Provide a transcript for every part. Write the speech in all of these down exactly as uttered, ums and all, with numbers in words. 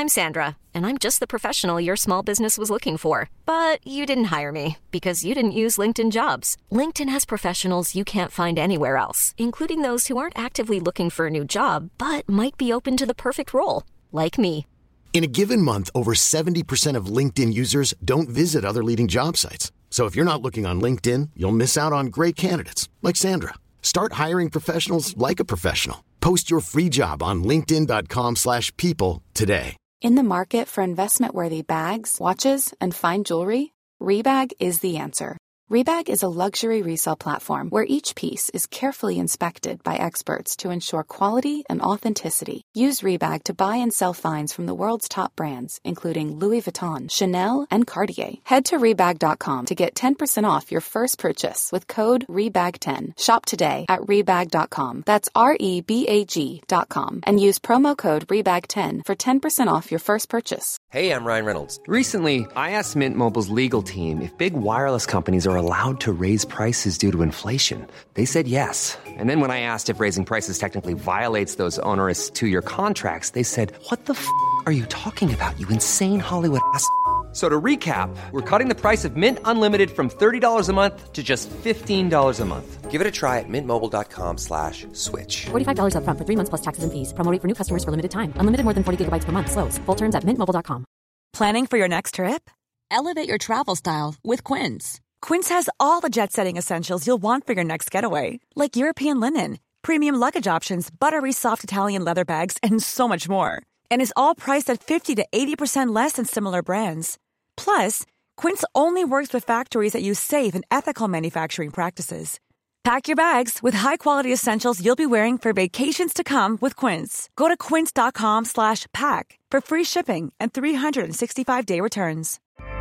I'm Sandra, and I'm just the professional your small business was looking for. But you didn't hire me because you didn't use LinkedIn Jobs. LinkedIn has professionals you can't find anywhere else, including those who aren't actively looking for a new job, but might be open to the perfect role, like me. In a given month, over seventy percent of LinkedIn users don't visit other leading job sites. So if you're not looking on LinkedIn, you'll miss out on great candidates like Sandra. Start hiring professionals like a professional. Post your free job on linkedin dot com slash people today. In the market for investment-worthy bags, watches, and fine jewelry, Rebag is the answer. Rebag is a luxury resale platform where each piece is carefully inspected by experts to ensure quality and authenticity. Use Rebag to buy and sell finds from the world's top brands, including Louis Vuitton, Chanel, and Cartier. Head to Rebag dot com to get ten percent off your first purchase with code rebag ten. Shop today at Rebag dot com. That's R E B A G dot com. And use promo code rebag ten for ten percent off your first purchase. Hey, I'm Ryan Reynolds. Recently, I asked Mint Mobile's legal team if big wireless companies are allowed to raise prices due to inflation. They said yes. And then when I asked if raising prices technically violates those onerous two-year contracts, they said, what the f*** are you talking about, you insane Hollywood ass f- So to recap, we're cutting the price of Mint Unlimited from thirty dollars a month to just fifteen dollars a month. Give it a try at mintmobile.com slash switch. forty-five dollars up front for three months plus taxes and fees. Promo rate for new customers for limited time. Unlimited more than forty gigabytes per month. Slows full terms at mint mobile dot com. Planning for your next trip? Elevate your travel style with Quince. Quince has all the jet-setting essentials you'll want for your next getaway, like European linen, premium luggage options, buttery soft Italian leather bags, and so much more. And is all priced at fifty to eighty percent less than similar brands. Plus, Quince only works with factories that use safe and ethical manufacturing practices. Pack your bags with high-quality essentials you'll be wearing for vacations to come with Quince. Go to quince dot com slash pack for free shipping and three sixty-five day returns.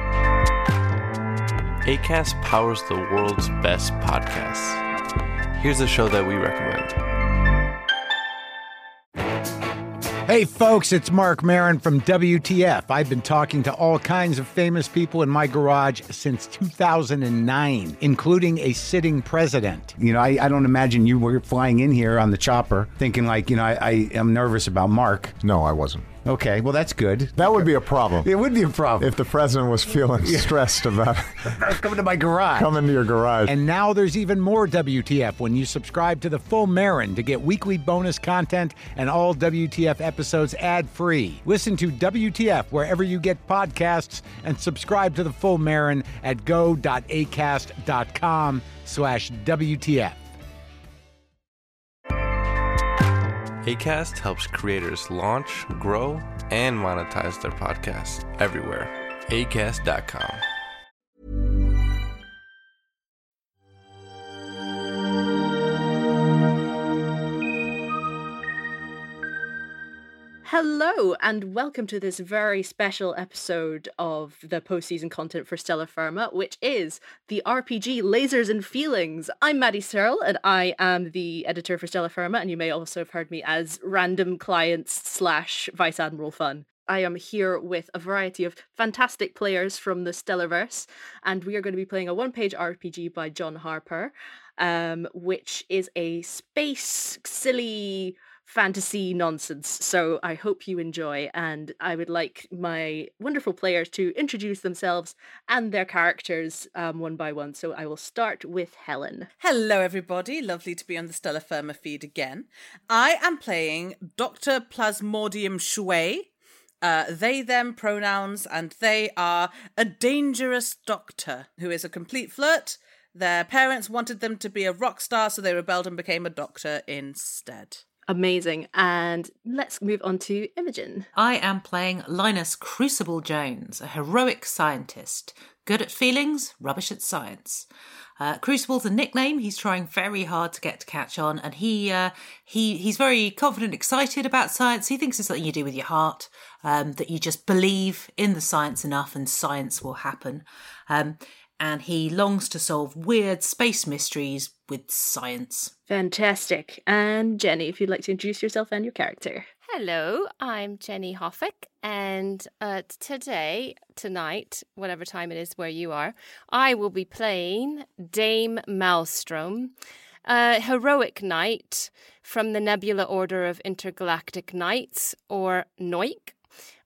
Acast powers the world's best podcasts. Here's a show that we recommend. Hey folks, it's Mark Maron from W T F. I've been talking to all kinds of famous people in my garage since two thousand nine, including a sitting president. You know, I, I don't imagine you were flying in here on the chopper thinking like, you know, I, I am nervous about Mark. No, I wasn't. Okay, well, that's good. That would be a problem. It would be a problem. If the president was feeling yeah. stressed about coming to my garage. Coming to your garage. And now there's even more W T F when you subscribe to the Full Marin to get weekly bonus content and all W T F episodes ad-free. Listen to W T F wherever you get podcasts and subscribe to the Full Marin at go.acast.com slash WTF. Acast helps creators launch, grow, and monetize their podcasts everywhere. acast dot com. Hello, and welcome to this very special episode of the postseason content for Stellar Firma, which is the R P G Lasers and Feelings. I'm Maddie Searle, and I am the editor for Stellar Firma, and you may also have heard me as random clients slash Vice Admiral Fun. I am here with a variety of fantastic players from the Stellarverse, and we are going to be playing a one-page R P G by John Harper, um, which is a space silly fantasy nonsense. So I hope you enjoy, and I would like my wonderful players to introduce themselves and their characters um, one by one. So I will start with Helen. Hello everybody, lovely to be on the Stellar Firma feed again. I am playing Doctor Plasmodium Shui. Uh, they, them pronouns, and they are a dangerous doctor who is a complete flirt. Their parents wanted them to be a rock star, so they rebelled and became a doctor instead. Amazing. And let's move on to Imogen. I am playing Linus Crucible Jones, a heroic scientist. Good at feelings, rubbish at science. Uh, Crucible's a nickname. He's trying very hard to get to catch on, and he uh, he he's very confident, excited about science. He thinks it's something you do with your heart, um, that you just believe in the science enough and science will happen. Um, and he longs to solve weird space mysteries with science. Fantastic. And Jenny, if you'd like to introduce yourself and your character. Hello, I'm Jenny Hoffick, and uh, today, tonight, whatever time it is where you are, I will be playing Dame Maelstrom, a heroic knight from the Nebula Order of Intergalactic Knights, or N O I C.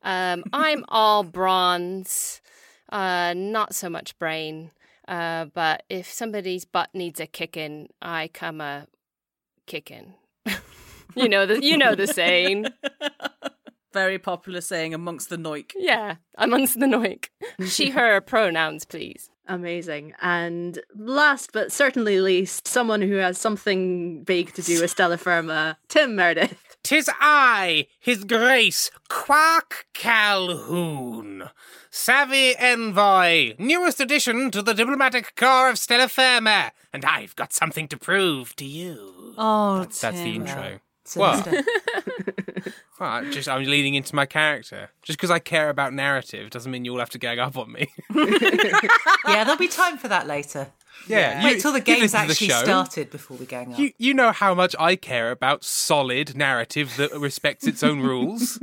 Um, I'm all bronze, uh, not so much brain. Uh, but if somebody's butt needs a kicking, I come a kicking. you know the you know the saying. Very popular saying amongst the Noik. Yeah, amongst the Noik. She, her pronouns, please. Amazing. And last but certainly least, someone who has something big to do with Stella Firma, Tim Meredith. 'Tis I, His Grace, Quark Calhoun, savvy envoy, newest addition to the diplomatic corps of Stella Firma, and I've got something to prove to you. Oh, That's, that's the intro. What? Well, I just I'm leaning into my character. Just because I care about narrative doesn't mean you all have to gang up on me. Yeah, there'll be time for that later. Yeah, Wait you- till the you game's listen to the actually show. started before we gang up. You you know how much I care about solid narrative that respects its own rules.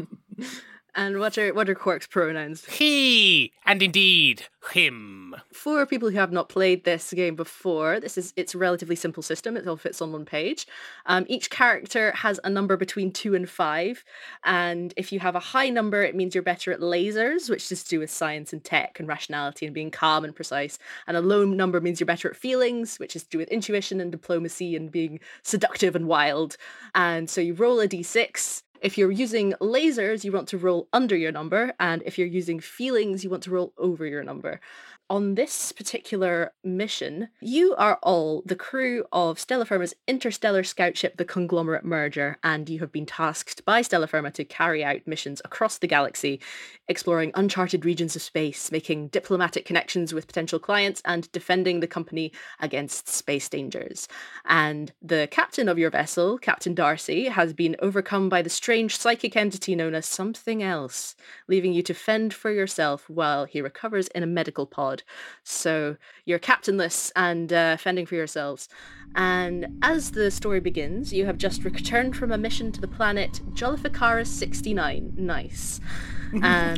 And what are what are Quark's pronouns? He, and indeed, him. For people who have not played this game before, this is it's a relatively simple system. It all fits on one page. Um, each character has a number between two and five, and if you have a high number, it means you're better at lasers, which is to do with science and tech and rationality and being calm and precise. And a low number means you're better at feelings, which is to do with intuition and diplomacy and being seductive and wild. And so you roll a d six. If you're using lasers, you want to roll under your number, and if you're using feelings, you want to roll over your number. On this particular mission, you are all the crew of Stella Firma's interstellar scout ship, the Conglomerate Merger, and you have been tasked by Stella Firma to carry out missions across the galaxy, exploring uncharted regions of space, making diplomatic connections with potential clients, and defending the company against space dangers. And the captain of your vessel, Captain Darcy, has been overcome by the strange psychic entity known as something else, leaving you to fend for yourself while he recovers in a medical pod. So you're captainless and uh, fending for yourselves. And as the story begins, you have just returned from a mission to the planet Jollificaris sixty-nine. Nice. Um,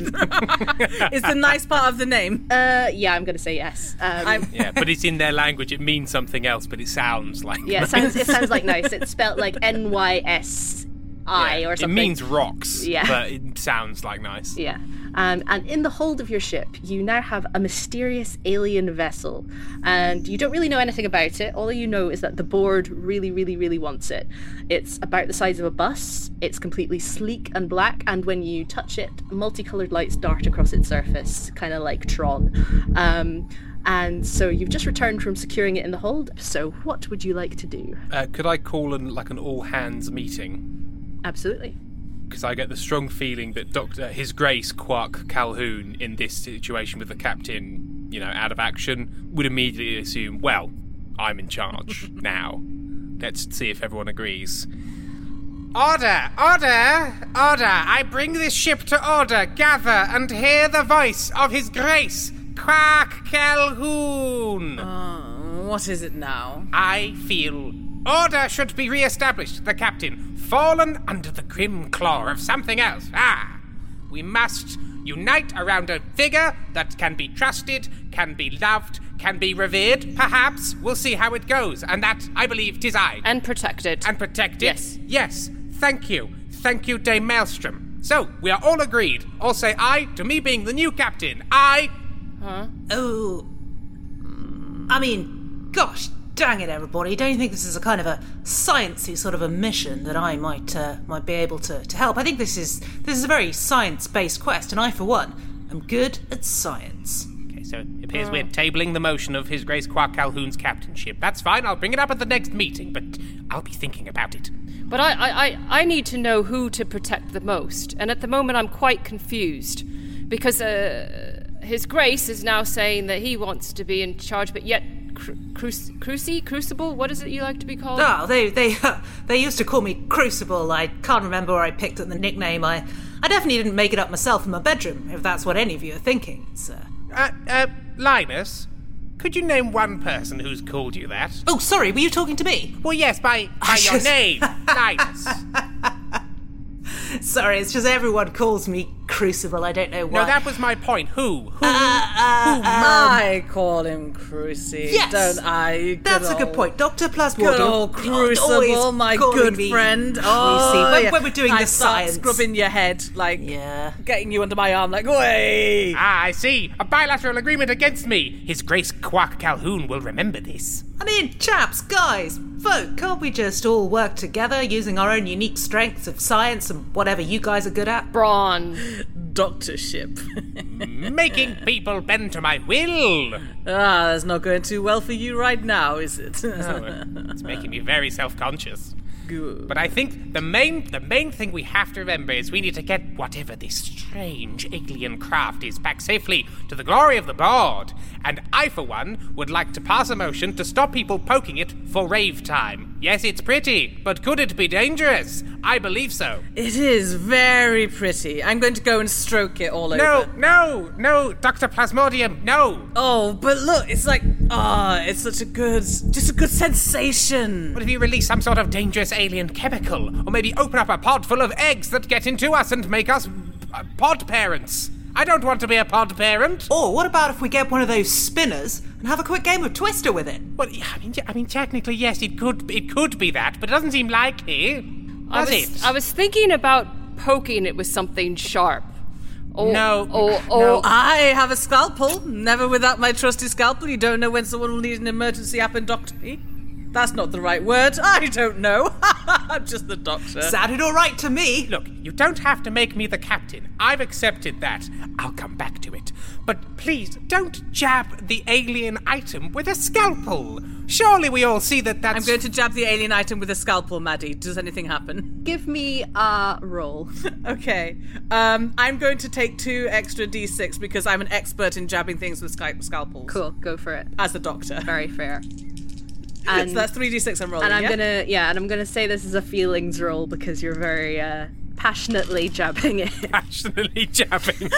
Is the nice part of the name? Uh, yeah, I'm going to say yes. Um, Yeah, but it's in their language. It means something else, but it sounds like yeah, it sounds, it sounds like nice. It's spelled like N Y S I or something. It means rocks, Yeah. but it sounds like nice. Yeah. Um, and in the hold of your ship, you now have a mysterious alien vessel. And you don't really know anything about it. All you know is that the board really, really, really wants it. It's about the size of a bus. It's completely sleek and black. And when you touch it, multicolored lights dart across its surface, kind of like Tron. Um, and so you've just returned from securing it in the hold. So what would you like to do? Uh, could I call an like an all hands meeting? Absolutely. Because I get the strong feeling that Doctor His Grace Quark Calhoun in this situation with the captain, you know, out of action, would immediately assume, well, I'm in charge now. Let's see if everyone agrees. Order! Order! Order! I bring this ship to order. Gather and hear the voice of His Grace Quark Calhoun. Uh, what is it now? I feel order should be re-established. The captain, fallen under the grim claw of something else. Ah! We must unite around a figure that can be trusted, can be loved, can be revered, perhaps. We'll see how it goes. And that, I believe, 'tis I. And protected. And protected? Yes. Yes. Thank you. Thank you, Dame Maelstrom. So, we are all agreed. All say aye to me being the new captain. Aye. Huh? Oh. I mean, gosh dang it, everybody. Don't you think this is a kind of a sciencey sort of a mission that I might uh, might be able to, to help? I think this is this is a very science-based quest, and I, for one, am good at science. Okay, so it appears we're tabling the motion of His Grace Quark Calhoun's captainship. That's fine. I'll bring it up at the next meeting, but I'll be thinking about it. But I, I, I, I need to know who to protect the most, and at the moment I'm quite confused, because uh, His Grace is now saying that he wants to be in charge, but yet Cru- Cruci- Cruci? Crucible? What is it you like to be called? Oh, they they uh, they used to call me Crucible. I can't remember where I picked up the nickname. I, I definitely didn't make it up myself in my bedroom, if that's what any of you are thinking. It's, uh... Uh, uh, Linus, could you name one person who's called you that? Oh, sorry, were you talking to me? Well, yes, by, by your just... name, Linus. Sorry, it's just everyone calls me Crucible. I don't know why. No, that was my point. Who? Who? Uh, uh, Who? I call him Cruci, yes, don't I? Good that's old, a good point. Doctor Plasmodium. Good old Crucible, my good friend. Oh, when, yeah. when we're doing I this start science. scrubbing your head, like yeah. getting you under my arm, like, way. Ah, I see. A bilateral agreement against me. His Grace Quark Calhoun will remember this. I mean, chaps, guys, folk, can't we just all work together using our own unique strengths of science and whatever you guys are good at? Brawn. Doctorship. Making people bend to my will. Ah, that's not going too well for you right now, is it? No, it's making me very self-conscious. Good. But I think the main the main thing we have to remember is we need to get whatever this strange alien craft is back safely to the glory of the board. And I, for one, would like to pass a motion to stop people poking it for rave time. Yes, it's pretty, but could it be dangerous? I believe so. It is very pretty. I'm going to go and stroke it all no, over. No, no, no, Doctor Plasmodium, no. Oh, but look, it's like, ah, oh, it's such a good, just a good sensation. What if you release some sort of dangerous alien chemical? Or maybe open up a pod full of eggs that get into us and make us uh, pod parents? I don't want to be a pod parent. Or what about if we get one of those spinners and have a quick game of Twister with it? Well, I mean, I mean, technically, yes, it could, it could be that, but it doesn't seem likely, I does was, it? I was thinking about poking it with something sharp. Oh, no, oh, oh. no, I have a scalpel. Never without my trusty scalpel. You don't know when someone will need an emergency appendectomy. That's not the right word. I don't know. I'm just the doctor. Sounded all right to me. Look, you don't have to make me the captain. I've accepted that. I'll come back to it. But please, don't jab the alien item with a scalpel. Surely we all see that that's... I'm going to jab the alien item with a scalpel, Maddie. Does anything happen? Give me a roll. Okay. Um, I'm going to take two extra d six because I'm an expert in jabbing things with scal- scalpels. Cool, go for it. As the doctor. Very fair. And, so that's three d six I'm rolling, And I'm yeah? gonna, yeah, and I'm gonna say this is a feelings roll because you're very uh, passionately jabbing it. Passionately jabbing.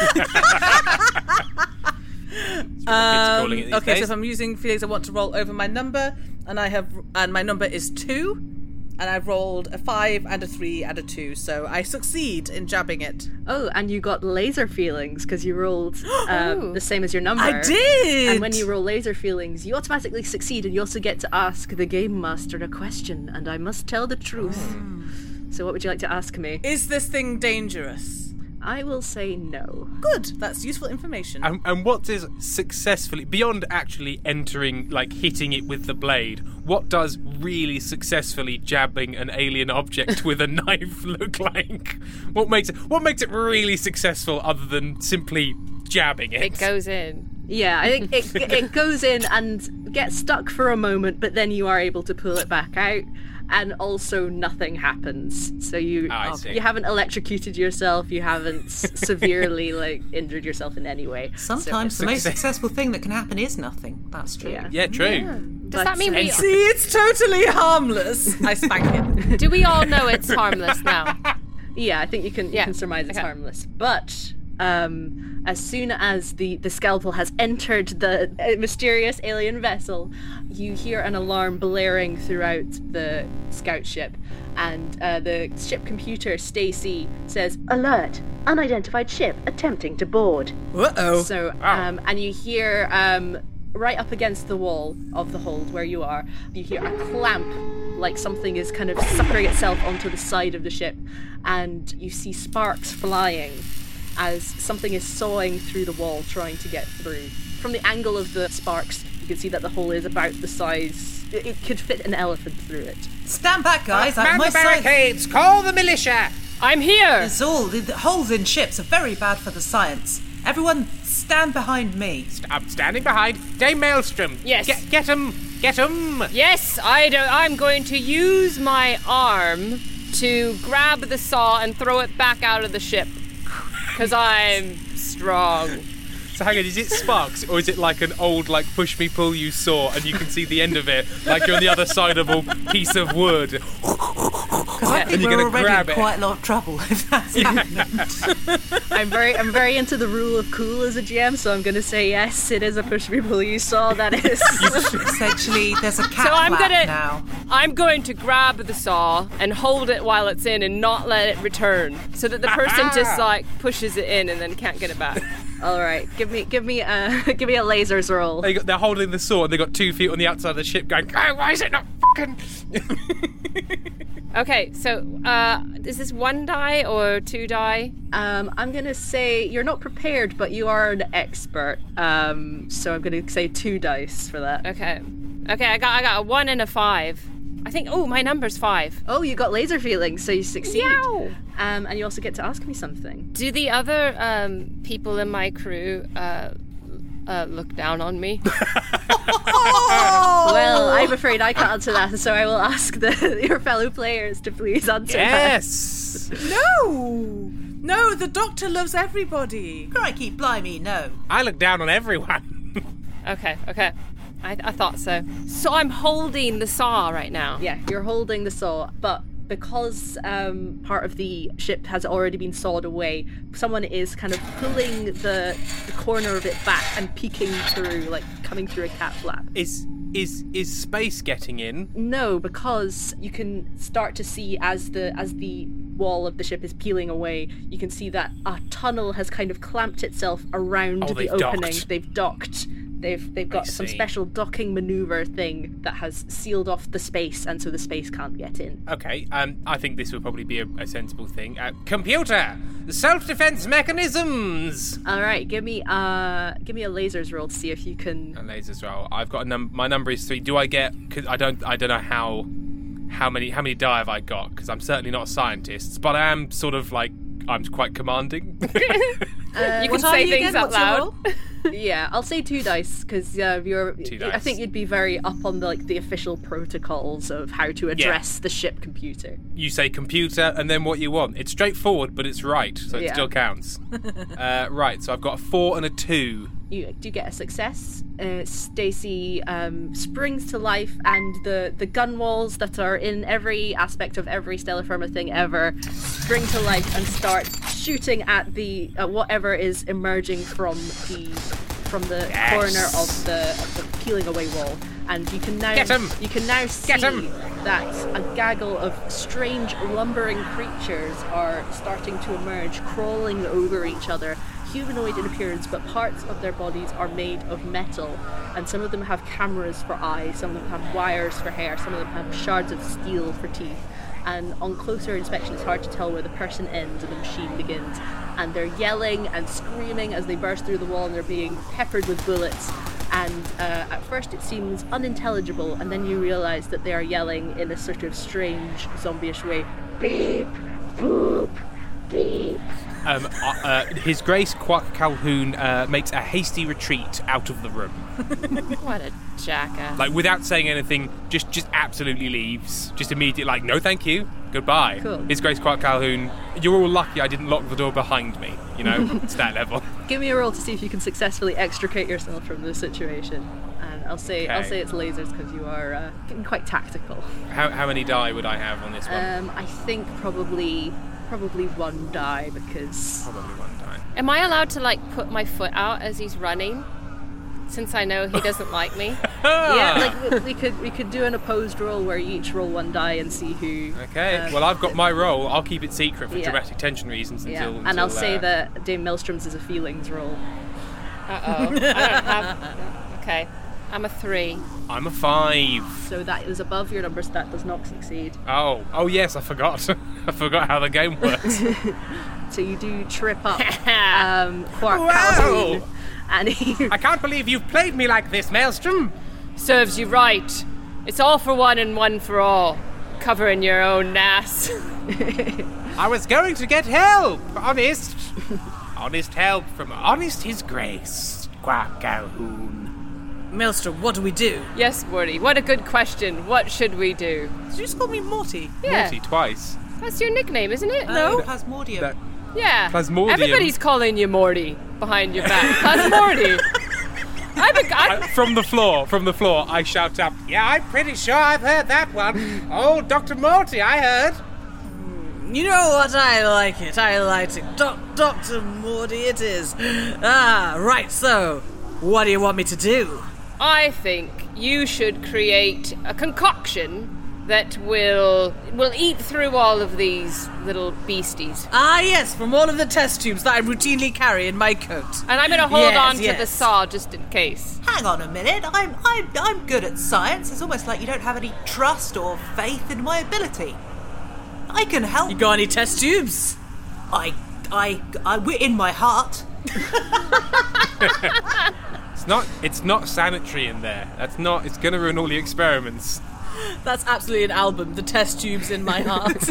um, okay, so days. if I'm using feelings, I want to roll over my number, and I have, and my number is two, and I've rolled a five and a three and a two, so I succeed in jabbing it. Oh, and you got laser feelings because you rolled um, the same as your number. I did! And when you roll laser feelings, you automatically succeed, and you also get to ask the game master a question, and I must tell the truth. Oh. So what would you like to ask me? Is this thing dangerous? I will say no. Good. That's useful information. And, and what does successfully, beyond actually entering, like hitting it with the blade, what does really successfully jabbing an alien object with a knife look like? What makes it, what makes it really successful other than simply jabbing it? It goes in. Yeah, I think it, it goes in and gets stuck for a moment, but then you are able to pull it back out. And also nothing happens. So you oh, you haven't electrocuted yourself, you haven't severely like injured yourself in any way. Sometimes so, the most successful thing that can happen is nothing. That's true. Yeah, yeah true. Yeah. Does but, that mean we... See, it's totally harmless. I spank it. Do we all know it's harmless now? Yeah, I think you can, you yeah. can surmise it's okay. harmless. But um, as soon as the, the scalpel has entered the uh, mysterious alien vessel, you hear an alarm blaring throughout the scout ship, and uh, the ship computer, Stacy, says, "Alert! Unidentified ship attempting to board." Uh-oh. So, um, and you hear um, right up against the wall of the hold where you are, you hear a clamp, like something is kind of suckering itself onto the side of the ship, and you see sparks flying as something is sawing through the wall trying to get through. From the angle of the sparks, you can see that the hole is about the size... It, it could fit an elephant through it. Stand back, guys. Uh, out of man my the barricades! sight. Call the militia! I'm here! It's all... The, the holes in ships are very bad for the science. Everyone stand behind me. St- I'm standing behind Dame Maelstrom. Yes. Get, get him! Get him! Yes, I do. I'm going to use my arm to grab the saw and throw it back out of the ship. Because I'm strong. So hang on, is it sparks, or is it like an old, like, push me, pull you saw, and you can see the end of it, like you're on the other side of a piece of wood? Because I think and you're we're going to already grab in it. quite a lot of trouble if that's happening. I'm very, I'm very into the rule of cool as a G M, so I'm going to say yes. It is a push me pull you saw. That is essentially there's a cat So I'm flap gonna, now. I'm going to grab the saw and hold it while it's in and not let it return, so that the person just like pushes it in and then can't get it back. All right, give me, give me, a, give me a lasers roll. They got, they're holding the sword. And they got two feet on the outside of the ship, going, "Oh, why is it not fucking?" Okay, so uh, is this one die or two die? Um, I'm gonna say you're not prepared, but you are an expert. Um, so I'm gonna say two dice for that. Okay, okay, I got, I got a one and a five. I think. Oh, my number's five. Oh, you got laser feelings, so you succeed. Yow! Um, and you also get to ask me something. Do the other um, people in my crew uh, uh, look down on me? Well, I'm afraid I can't answer that, so I will ask the, your fellow players to please answer Yes. No! No, the Doctor loves everybody. Crikey, blimey, no. I look down on everyone. Okay, okay. I, I thought so. So I'm holding the saw right now. that. Yeah, you're holding the saw, but because um, part of the ship has already been sawed away, someone is kind of pulling the, the corner of it back and peeking through, like coming through a cat flap. Is is is space getting in? No, because you can start to see as the as the wall of the ship is peeling away, you can see that a tunnel has kind of clamped itself around Oh, the they've opening. docked. They've docked. They've they've got some see. special docking maneuver thing that has sealed off the space, and so the space can't get in. Okay, um, I think this would probably be a, a sensible thing. Uh, computer, self-defense mechanisms. All right, give me uh give me a lasers roll to see if you can. A lasers roll. I've got a num. My number is three. Do I get? Cause I don't. I don't know how. How many? How many die have I got? Because I'm certainly not a scientist, but I am sort of like I'm quite commanding. Uh, you can what are say you things again? out What's your loud. roll? Yeah, I'll say two dice because uh, you're. Two I dice. think you'd be very up on the like the official protocols of how to address the ship computer. You say computer and then what you want. It's straightforward, but it's right, so it Yeah. still counts. uh, right, so I've got a four and a two. You do get a success. Uh, Stacy um, springs to life, and the, the gun walls that are in every aspect of every Stellar Firma thing ever spring to life and start shooting at the uh, whatever is emerging from the from the Yes. corner of the, of the peeling away wall. And you can now Get 'em! you can now see Get 'em! that a gaggle of strange lumbering creatures are starting to emerge, crawling over each other. Humanoid in appearance, but parts of their bodies are made of metal, and some of them have cameras for eyes, some of them have wires for hair, some of them have shards of steel for teeth, and on closer inspection it's hard to tell where the person ends and the machine begins, and they're yelling and screaming as they burst through the wall, and they're being peppered with bullets, and uh, at first it seems unintelligible, and then you realise that they are yelling in a sort of strange zombie-ish way. Beep, boop, beep. Um, uh, uh, His Grace Quack Calhoun uh, makes a hasty retreat out of the room. What a jackass. Like, without saying anything, just just absolutely leaves. Just immediately, like, no thank you, goodbye. Cool. His Grace Quack Calhoun, you're all lucky I didn't lock the door behind me, you know? It's that level. Give me a roll to see if you can successfully extricate yourself from the situation. And I'll say I'll Okay. say it's lasers because you are uh, getting quite tactical. How, how many die would I have on this one? Um, I think probably probably one die because Probably one die. Am I allowed to like put my foot out as he's running? Since I know he doesn't like me. yeah, like we, we could we could do an opposed roll where you each roll one die and see who. Okay, uh, well, I've got my role. I'll keep it secret for Yeah. dramatic tension reasons Yeah, until. and I'll until, say uh, that Dame Maelstrom's is a feelings roll. Uh oh. I don't have. Okay. I'm a three. I'm a five. So that is above your number, so that does not succeed. Oh, oh yes, I forgot. I forgot how the game works. So you do trip up um, Quark Wow. Calhoun, and he I can't believe you've played me like this, Maelstrom. Serves you right. It's all for one and one for all. Covering your own nass. I was going to get help, honest. Honest help from Honest His Grace, Quack Calhoun. Maelstrom, what do we do? Yes, Morty. What a good question. What should we do? Did you just call me Morty? Yeah. Morty twice. That's your nickname, isn't it? No, Plasmodium. That- Yeah. Plasmodium. Everybody's calling you Morty behind your back. Plasmorty. I'm a guy. I, from the floor, from the floor, I shout up, yeah, I'm pretty sure I've heard that one. Oh, Doctor Morty, I heard. You know what? I like it. I like it. Doc- Doctor Morty, it is. Ah, right, so, what do you want me to do? I think you should create a concoction that will will eat through all of these little beasties. Ah, yes, from all of the test tubes that I routinely carry in my coat. And I'm going to hold yes, on to yes. the saw just in case. Hang on a minute. I'm I'm I'm good at science. It's almost like you don't have any trust or faith in my ability. I can help. You got any test tubes? I I I we're in my heart. It's not it's not sanitary in there. That's not it's gonna ruin all the experiments. That's absolutely an album, The Test Tubes in My Heart.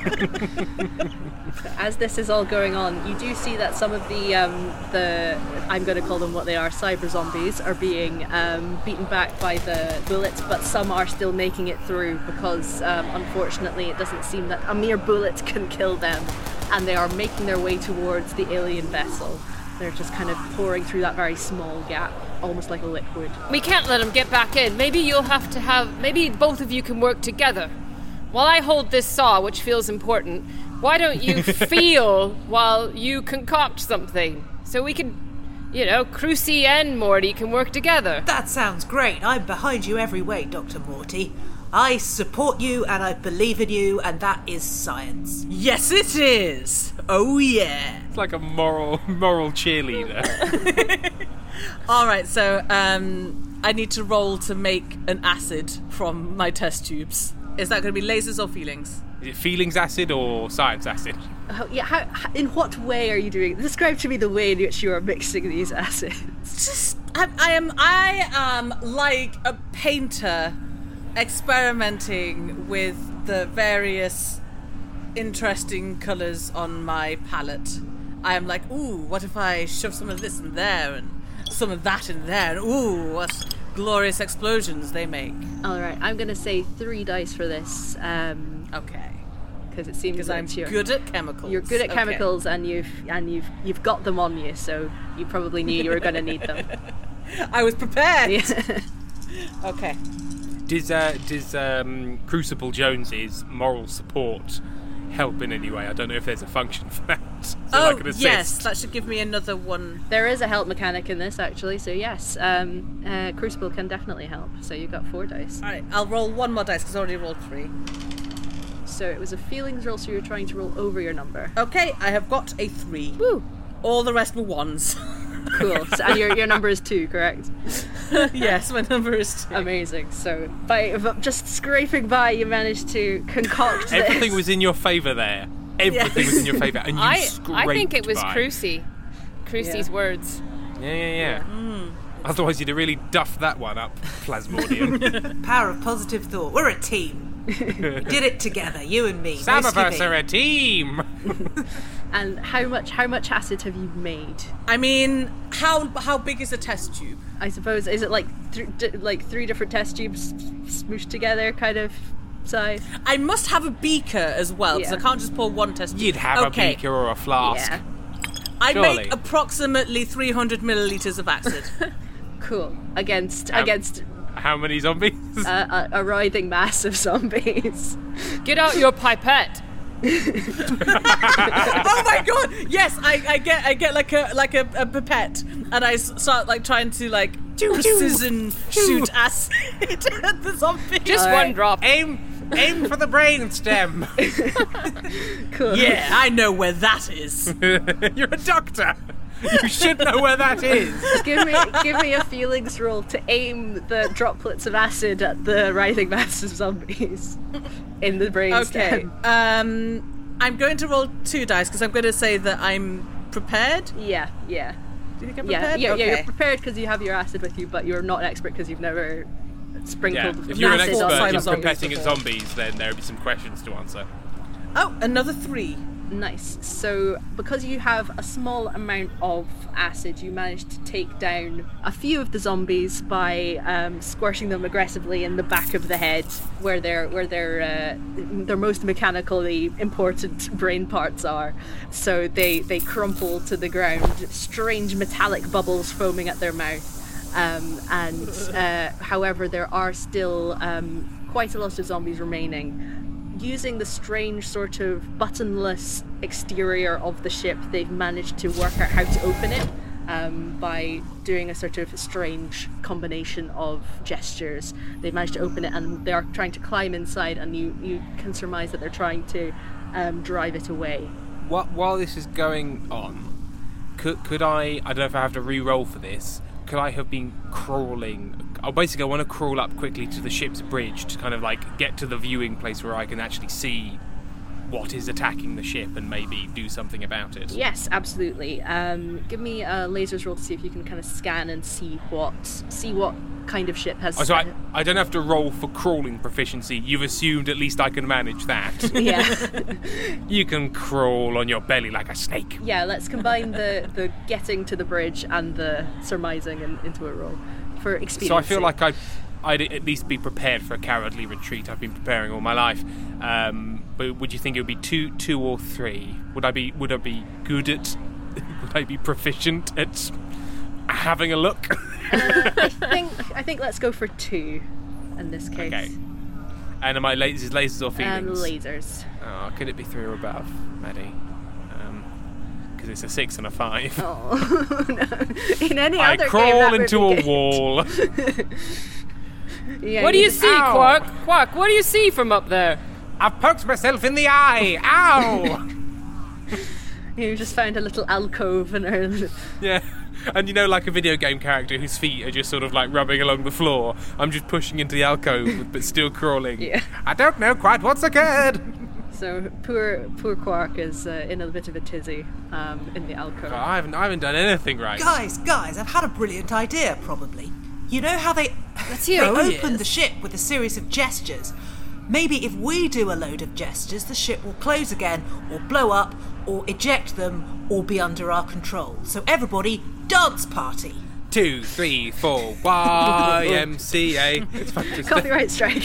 As this is all going on, you do see that some of the, um, the I'm going to call them what they are, cyber zombies, are being um, beaten back by the bullets, but some are still making it through because, um, unfortunately, it doesn't seem that a mere bullet can kill them, and they are making their way towards the alien vessel. They're just kind of pouring through that very small gap, almost like a liquid. We can't let them get back in. Maybe you'll have to have... Maybe both of you can work together. While I hold this saw, which feels important, why don't you feel while you concoct something? So we can, you know, Crucy and Morty can work together. That sounds great. I'm behind you every way, Doctor Morty. I support you and I believe in you, and that is science. Yes, it is. Oh, yeah. It's like a moral moral cheerleader. All right, so um, I need to roll to make an acid from my test tubes. Is that going to be lasers or feelings? Is it feelings acid or science acid? Oh, yeah, how, how, in what way are you doing? Describe to me the way in which you are mixing these acids. Just, I, I am, I am like a painter experimenting with the various interesting colours on my palette. I am like, ooh, what if I shove some of this in there and some of that in there, and ooh, what glorious explosions they make. Alright, I'm going to say three dice for this. Um, okay. Because it seems Because I'm you're, good at chemicals. You're good at okay. chemicals, and you've and you've you've got them on you, so you probably knew you were going to need them. I was prepared. Yeah. Okay. Does uh, does um, Crucible Jones's moral support help in any way? I don't know if there's a function for that. So oh, like an assist. yes, that should give me another one. There is a help mechanic in this, actually, so yes, um, uh, Crucible can definitely help. So you've got four dice. Alright, I'll roll one more dice because I already rolled three. So it was a feelings roll, so you're trying to roll over your number. Okay, I have got a three. Woo! All the rest were ones. Cool. So, and your your number is two, correct? Yes, my number is two. Amazing. So by just scraping by, you managed to concoct this. Everything was in your favour there. Everything Yes. was in your favour, and you I, scraped I think it was by. Crucy. Crucy's Yeah. words. Yeah, yeah, yeah. Mm. Otherwise, you'd have really duffed that one up, Plasmodium. Power of positive thought. We're a team. We did it together, you and me. Some No of us skipping. are a team. And how much how much acid have you made? I mean, how how big is a test tube? I suppose is it like th- d- like three different test tubes smooshed together, kind of size? I must have a beaker as well, because Yeah. I can't just pour one test tube. You'd have okay. a beaker or a flask. Yeah. I Surely. make approximately three hundred millilitres of acid. Cool. Against Um, against How many zombies? uh, a, a writhing mass of zombies. Get out your pipette. Oh my god! Yes, I, I get I get like a like a, a pipette, and I s- start like trying to like precision shoot acid at the zombie. Just All one right. drop. aim, aim for the brain stem. Cool. Yeah, I know where that is. You're a doctor. You should know where that is. Give me give me a feelings roll to aim the droplets of acid at the writhing mass of zombies in the brain Okay. stem. Um, I'm going to roll two dice because I'm going to say that I'm prepared. Yeah, yeah. Do you think I'm Yeah, prepared? yeah, okay. yeah, you're prepared because you have your acid with you, but you're not an expert because you've never Yeah, sprinkled if you're an acid on expert in zombies pipetting at before. zombies, then there would be some questions to answer. Oh, another three. Nice. So, because you have a small amount of acid, you managed to take down a few of the zombies by um, squashing them aggressively in the back of the head, where their where their uh, their most mechanically important brain parts are. So they they crumple to the ground, strange metallic bubbles foaming at their mouth. Um, and uh, however, there are still um, quite a lot of zombies remaining. using the strange sort of buttonless exterior of the ship, they've managed to work out how to open it um, by doing a sort of strange combination of gestures. They've managed to open it, and they are trying to climb inside, and you, you can surmise that they're trying to um, drive it away. While, while this is going on, could, could I, I don't know if I have to re-roll for this, could I have been crawling? Oh, basically I want to crawl up quickly to the ship's bridge to kind of like get to the viewing place where I can actually see what is attacking the ship and maybe do something about it. Yes, absolutely. Um, give me a lasers roll to see if you can kind of scan and see what see what kind of ship has... Oh, so I, I don't have to roll for crawling proficiency. You've assumed at least I can manage that. Yeah. You can crawl on your belly like a snake. Yeah, let's combine the, the getting to the bridge and the surmising in, into a roll for expediency. So I feel like I'd, I'd at least be prepared for a cowardly retreat. I've been preparing all my life. Um, but would you think it would be two, two or three? Would I be, would I be good at... Would I be proficient at having a look? uh, I think I think let's go for two in this case. Okay. And am I lasers, lasers or feelings? Um, lasers. Oh, could it be three or above, Maddie? Because um, it's a six and a five. Oh no! In any I other crawl game, that into would a be good. wall. Yeah, what do you see, Ow. Quark? Quark, what do you see from up there? I've poked myself in the eye. Ow! You just found a little alcove and are... Yeah. And you know, like a video game character whose feet are just sort of like rubbing along the floor. I'm just pushing into the alcove, but still crawling. Yeah. I don't know quite what's occurred. So poor poor Quark is uh, in a bit of a tizzy um, in the alcove. Oh, I haven't I haven't done anything right. Guys, guys, I've had a brilliant idea, probably. You know how they, Let's they hear it. open the ship with a series of gestures? Maybe if we do a load of gestures, the ship will close again, or blow up, or eject them, or be under our control. So everybody, dance party! Two, three, four, Y M C A. It's fantastic. Copyright strike.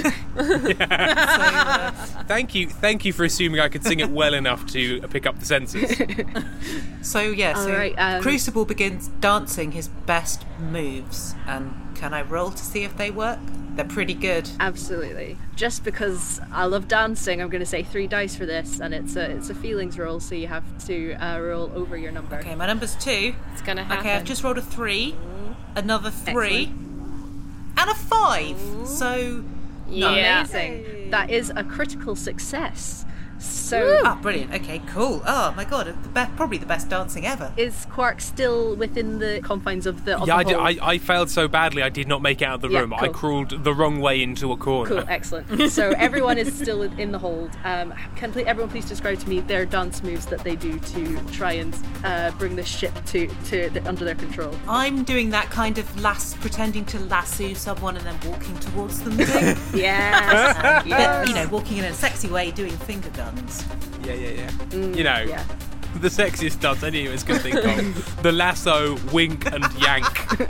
Yeah. Thank you, thank you for assuming I could sing it well enough to pick up the senses. So yeah, so All right, um, Crucible begins dancing his best moves. And can I roll to see if they work? They're pretty good. Absolutely. Just because I love dancing, I'm going to say three dice for this, and it's a it's a feelings roll, so you have to uh, roll over your number. Okay, my number's two. It's gonna happen. Okay, I've just rolled a three, another three, Excellent. and a five. So Yeah. Amazing. That is a critical success. So, ah, brilliant. Okay, cool. Oh my god, the be- probably the best dancing ever. is Quark still within the confines of the? Of Yeah, I, the did, hold? I, I failed so badly I did not make it out of the Yeah, room. I cool. crawled the wrong way into a corner. Cool, excellent. So everyone is still in the hold. Um, can ple- everyone please describe to me their dance moves that they do to try and uh, bring the ship to, to the, under their control? I'm doing that kind of lass, pretending to lasso someone and then walking towards them thing. Yes. Um, yes. But, you know, walking in a sexy way, doing finger guns. Yeah, yeah, yeah. Mm, you know, yeah. the sexiest dance any of us can think of. The lasso, wink, and yank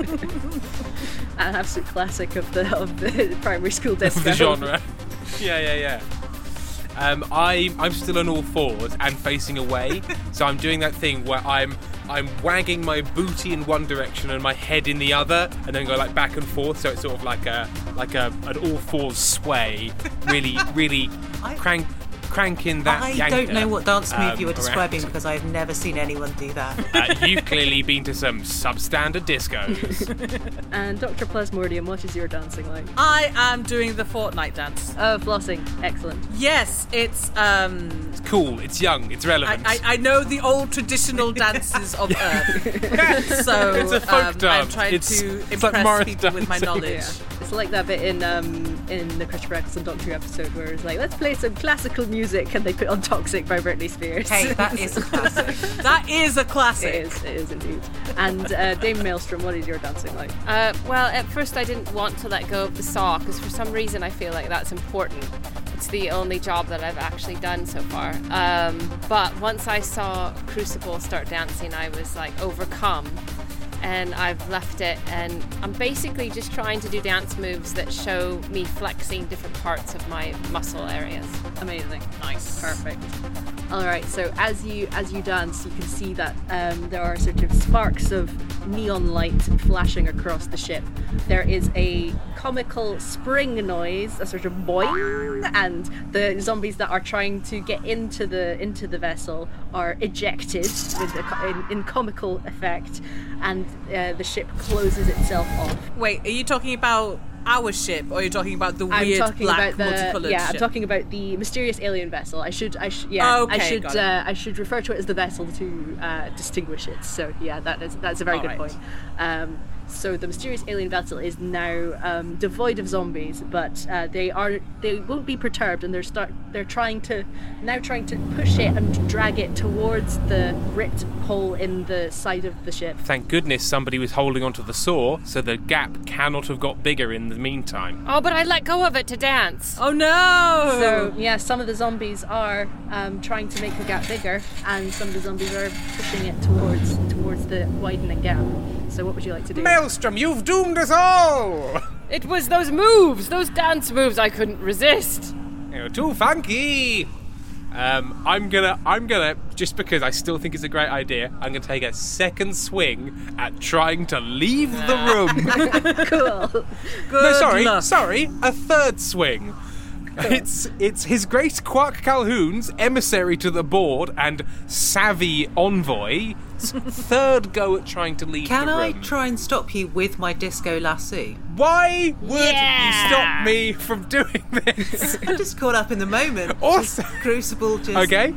An absolute classic of the of the primary school disco. of the genre. Yeah, yeah, yeah. Um, I, I'm still on all fours and facing away, so I'm doing that thing where I'm I'm wagging my booty in one direction and my head in the other, and then go like back and forth. So it's sort of like a like a an all fours sway, really, really I- crank. Cranking that I yanker, don't know what dance move um, you were describing around. because I've never seen anyone do that. Uh, you've clearly been to some substandard discos. And Doctor Plasmodium, what is your dancing like? I am doing the Fortnite dance. Oh, flossing. Excellent. Yes, it's um It's cool, it's young, it's I, relevant. I, I know the old traditional dances of Earth. So It's a folk um, I'm dance. trying It's- to it's like impress Morris people with my dancing. knowledge. Yeah. It's like that bit in um in the Christopher Eccleston Doctor Who episode where it's like, let's play some classical music, and they put on Toxic by Britney Spears. Hey, that is a classic. That is a classic. It is, it is indeed. And uh, Dame Maelstrom, what is your dancing like? Uh, well, at first I didn't want to let go of the saw because for some reason I feel like that's important. It's the only job that I've actually done so far. Um, but once I saw Crucible start dancing, I was like overcome. And I've left it, and I'm basically just trying to do dance moves that show me flexing different parts of my muscle areas. Amazing. Nice. Perfect. All right. So as you as you dance, you can see that um, there are sort of sparks of neon light flashing across the ship. There is a comical spring noise, a sort of boing, and the zombies that are trying to get into the into the vessel are ejected with a, in, in comical effect, and uh, the ship closes itself off. Wait, are you talking about our ship, or are you talking about the I'm weird talking black about the multicolored yeah. ship? I'm talking about the mysterious alien vessel. I should I should yeah. Oh, okay, I should got it. uh, I should refer to it as the vessel to uh, distinguish it. So yeah, that is that's a very All good right. point. Um, so the mysterious alien vessel is now um, devoid of zombies, but uh, they are they won't be perturbed, and they're start they're trying to now trying to push it and drag it towards the ripped hole in the side of the ship. Thank goodness somebody was holding onto the saw, so the gap cannot have got bigger in the meantime. Oh, but I let go of it to dance. Oh no! So yeah, some of the zombies are um, trying to make the gap bigger, and some of the zombies are pushing it towards towards the widening gap. So what would you like to do? Maelstrom, you've doomed us all! It was those moves, those dance moves I couldn't resist. You're too funky! Um, I'm gonna, I'm gonna, just because I still think it's a great idea, I'm gonna take a second swing at trying to leave the room. Cool. Good no, sorry, luck. sorry, a third swing. It's it's His Grace Quark Calhoun's emissary to the board and savvy envoy's third go at trying to leave Can the I room. try and stop you with my disco lasso? Why would Yeah. you stop me from doing this? I'm just caught up in the moment. Also- Just Crucible just... Okay.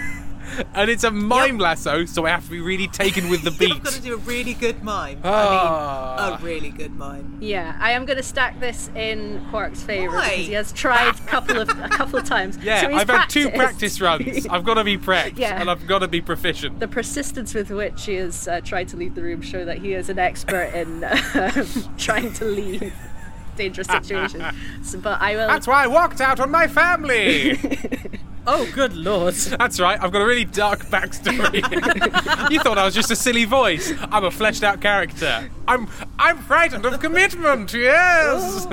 And it's a mime lasso, so I have to be really taken with the beat. I've got to do a really good mime. Ah. I mean, a really good mime. Yeah, I am going to stack this in Quark's favour Why? because he has tried a couple of a couple of times. Yeah, so he's I've had two practiced. practice runs. I've got to be prepped, Yeah. and I've got to be proficient. The persistence with which he has uh, tried to leave the room show that he is an expert in uh, trying to leave dangerous situations. So, but I will. That's why I walked out on my family. Oh, good lord. That's right, I've got a really dark backstory. You thought I was just a silly voice. I'm a fleshed out character. I'm I'm frightened of commitment, yes!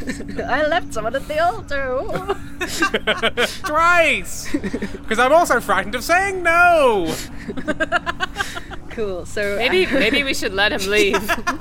I left someone at the altar. Twice! Because I'm also frightened of saying no! Cool. So Maybe maybe we should let him leave.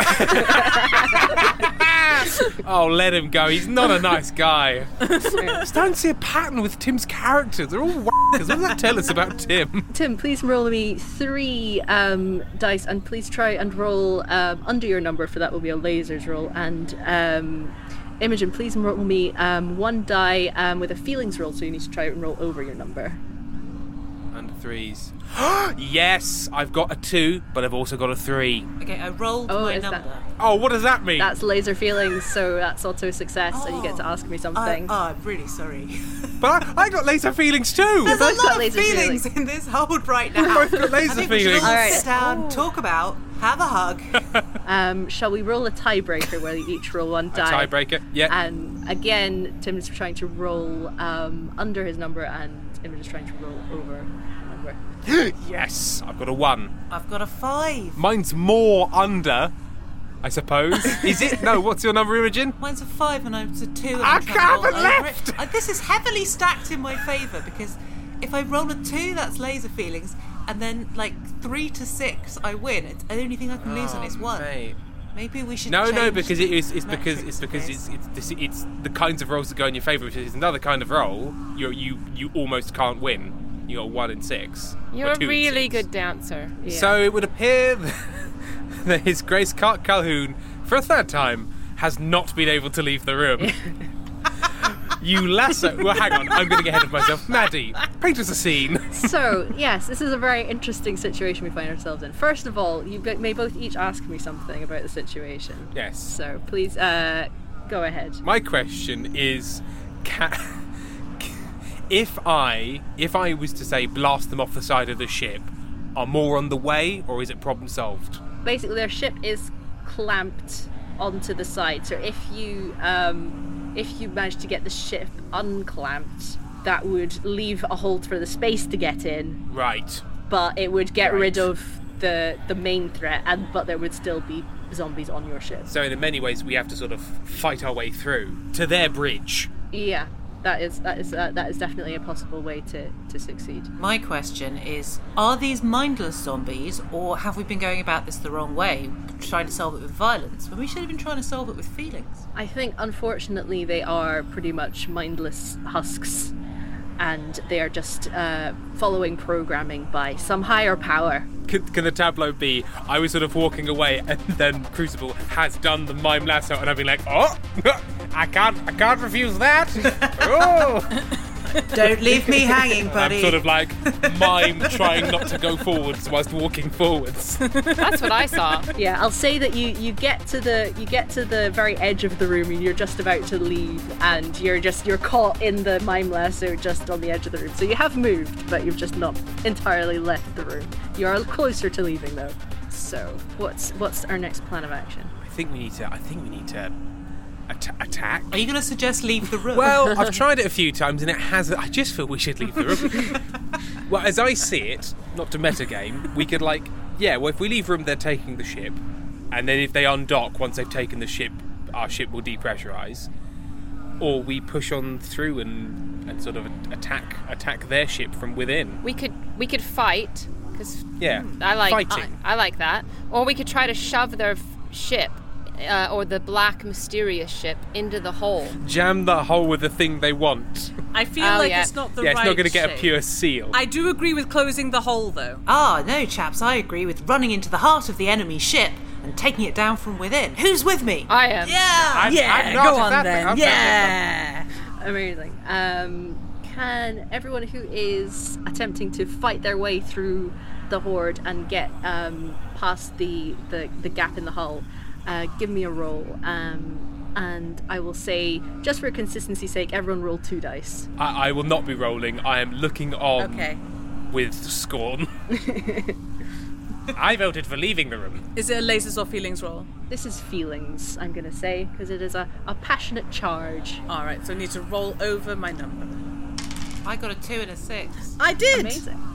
Oh, let him go. He's not a nice guy. I'm starting to see a pattern with Tim's characters. They're all whackers. What does that tell us about Tim? Tim, please roll me three um, dice, and please try and roll um, under your number, for that will be a lasers roll. And um, Imogen, please roll me um, one die um, with a feelings roll, so you need to try and roll over your number. Under threes. Yes, I've got a two, but I've also got a three. Okay, I rolled Oh, my is that- number. Oh, what does that mean? That's laser feelings, so that's auto success, and you get to ask me something. I, oh, I'm really sorry. But I, I got laser feelings too. There's both a got lot of laser feelings, feelings. in this hold right We now. both got laser I think we should feelings. all All right. sit down, talk about, have a hug. Um, shall we roll a tiebreaker where you each roll one A die? tiebreaker, yeah. And again, Tim is trying to roll um, under his number, and Imogen is trying to roll over her number. Yes, I've got a one. I've got a five. Mine's more under, I suppose. Is it? No, what's your number, Imogen? Mine's a five and it's a two. And I I'm trying to roll haven't over left! it. Uh, This is heavily stacked in my favour because if I roll a two, that's laser feelings, and then like three to six, I win. It's the only thing I can lose on is one. Mate. Maybe we should. No, no, change because the it is. It's because metrics it's of because this. it's it's, it's it's the kinds of rolls that go in your favour. Which is another kind of roll. You you you almost can't win. You got one in six. You're or a two in really six. good dancer. Yeah. So it would appear that, that His Grace Cal- Calhoun, for a third time, has not been able to leave the room. You lasso. Well, hang on. I'm going to get ahead of myself. Maddie, paint us a scene. So, yes, this is a very interesting situation we find ourselves in. First of all, you b- may both each ask me something about the situation. Yes. So, please, uh, go ahead. My question is, ca- if I if I was to say blast them off the side of the ship, are more on the way, or is it problem solved? Basically, their ship is clamped onto the side. So, if you um, if you manage to get the ship unclamped, that would leave a hold for the space to get in. Right. But it would get Right. rid of the the main threat, and but there would still be zombies on your ship. So in many ways, we have to sort of fight our way through to their bridge. Yeah. that is that is uh, that is definitely a possible way to to succeed. My question is, are these mindless zombies, or have we been going about this the wrong way, trying to solve it with violence, when we should have been trying to solve it with feelings? I think, unfortunately, they are pretty much mindless husks, and they are just uh, following programming by some higher power. Can, can the tableau be, I was sort of walking away, and then Crucible has done the mime lasso, and I've been like, oh, I can't, I can't refuse that. Oh. Don't leave me hanging, buddy. I'm sort of like mime trying not to go forwards whilst walking forwards. That's what I saw. Yeah, I'll say that you, you get to the you get to the very edge of the room and you're just about to leave, and you're just you're caught in the mime lasso just on the edge of the room. So you have moved, but you've just not entirely left the room. You are closer to leaving though. So what's what's our next plan of action? I think we need to. I think we need to. At- attack. Are you going to suggest leave the room? Well, I've tried it a few times and it has. I just feel we should leave the room. Well, as I see it, not to metagame, we could like, yeah. Well, if we leave room, they're taking the ship, and then if they undock once they've taken the ship, our ship will depressurize, or we push on through and and sort of attack attack their ship from within. We could we could fight because yeah, I like fighting. I, I like that. Or we could try to shove their f- ship. Uh, or the black mysterious ship into the hole. Jam that hole with the thing they want. I feel oh, like yeah. it's not the yeah, right it's not going to get shape. a pure seal. I do agree with closing the hole, though. Ah, no, chaps, I agree with running into the heart of the enemy ship and taking it down from within. Who's with me? I am. Yeah, I'm, yeah, I'm go on then. I'm yeah. Amazing. Um, can everyone who is attempting to fight their way through the horde and get um, past the, the, the gap in the hull, Uh, give me a roll, um, and I will say, just for consistency's sake, everyone roll two dice. I, I will not be rolling. I am looking on Okay. with scorn. I voted for leaving the room. Is it a lasers or feelings roll? This is feelings, I'm going to say, because it is a, a passionate charge. All right, so I need to roll over my number. I got a two and a six. I did. Amazing.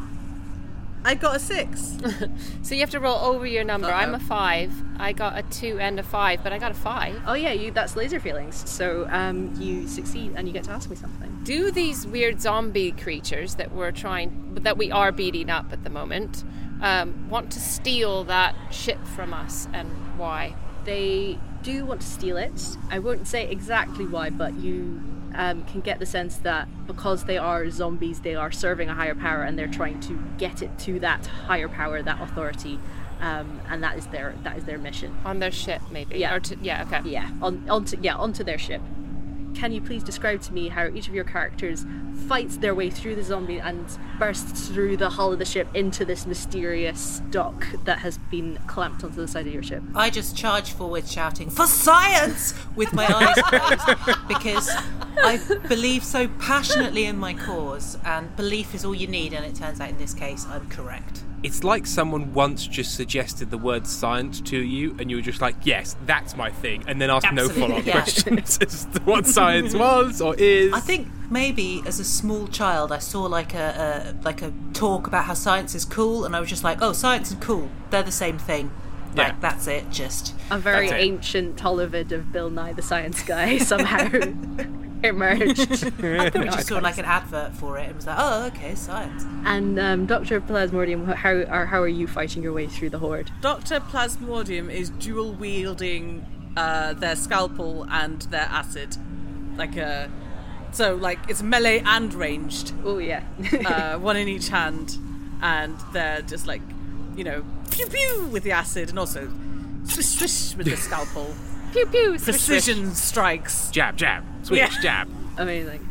I got a six. So you have to roll over your number. Uh-oh. I'm a five. I got a two and a five, but I got a five. Oh yeah, you that's laser feelings. So um, you succeed and you get to ask me something. Do these weird zombie creatures that we're trying, that we are beating up at the moment, um, want to steal that ship from us, and why? They do want to steal it. I won't say exactly why, but you um, can get the sense that because they are zombies, they are serving a higher power and they're trying to get it to that higher power, that authority, um, and that is their that is their mission. On their ship, maybe. Yeah. Or to, yeah. Okay. Yeah. On onto yeah onto their ship. Can you please describe to me how each of your characters fights their way through the zombie and bursts through the hull of the ship into this mysterious dock that has been clamped onto the side of your ship? I just charge forward shouting, "For science!" with my eyes closed, because I believe so passionately in my cause, and belief is all you need, and it turns out in this case I'm correct. It's like someone once just suggested the word science to you, and you were just like, yes, that's my thing, and then asked Absolutely, no follow-up yeah. questions as to what science was or is. I think maybe as a small child I saw like a, a like a talk about how science is cool, and I was just like, oh, science and cool, they're the same thing. Like, Yeah. that's it, just... A very That's it. ancient Tollivid of Bill Nye the Science Guy somehow emerged. I thought we just saw like an advert for it and was like, oh, okay, science. And um, Doctor Plasmodium, how are how are you fighting your way through the horde? Doctor Plasmodium is dual wielding uh, their scalpel and their acid, like a so like it's melee and ranged. Oh yeah, uh, one in each hand, and they're just like, you know, pew pew with the acid, and also swish swish with the scalpel. Pew pew. Swish, Precision swish. strikes. Jab, jab, switch, Yeah. jab. Amazing.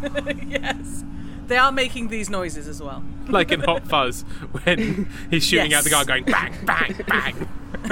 Yes, they are making these noises as well. Like in Hot Fuzz, when he's shooting Yes. out the guy going bang, bang, bang.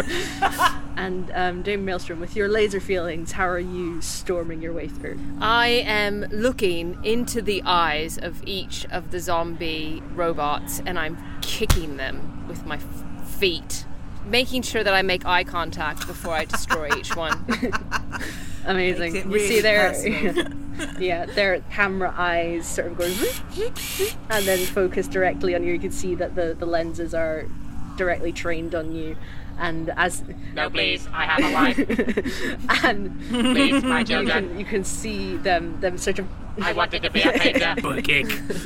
And um, Dame Maelstrom, with your laser feelings, how are you storming your way through? I am looking into the eyes of each of the zombie robots, and I'm kicking them with my f- feet, making sure that I make eye contact before I destroy each one. Amazing. Makes it You really see their personal. yeah, their camera eyes sort of going and then focus directly on you. You can see that the, the lenses are directly trained on you. And as No, please, I have a life. and Please, my you children. can you can see them them sort of I wanted to be a painter. Butt kick.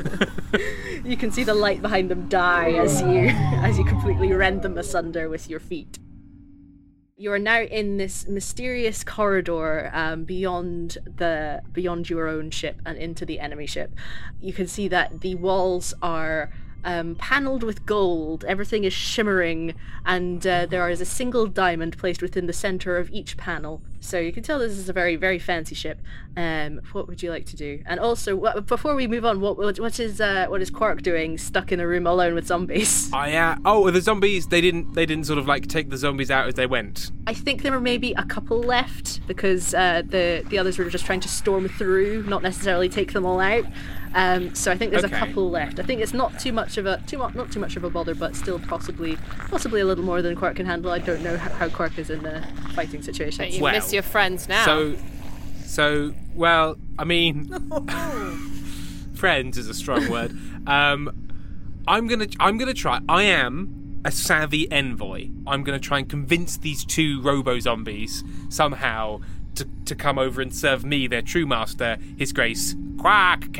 You can see the light behind them die as you as you completely rend them asunder with your feet. You are now in this mysterious corridor um, beyond the beyond your own ship and into the enemy ship. You can see that the walls are um, panelled with gold. Everything is shimmering, and uh, there is a single diamond placed within the centre of each panel. So you can tell this is a very, very fancy ship. Um, what would you like to do? And also, what, before we move on, what what, what is uh, what is Quark doing, stuck in a room alone with zombies? I uh, oh, the zombies. They didn't. They didn't sort of like take the zombies out as they went. I think there were maybe a couple left because uh, the the others were just trying to storm through, not necessarily take them all out. Um, so I think there's Okay. a couple left. I think it's not too much of a too much not too much of a bother, but still possibly possibly a little more than Quark can handle. I don't know how, how Quark is in the fighting situation. But you Well, miss your friends now. So, so well, I mean, friends is a strong word. Um, I'm gonna, I'm gonna try. I am a savvy envoy. I'm gonna try and convince these two robo zombies somehow to to come over and serve me, their true master, His Grace Quark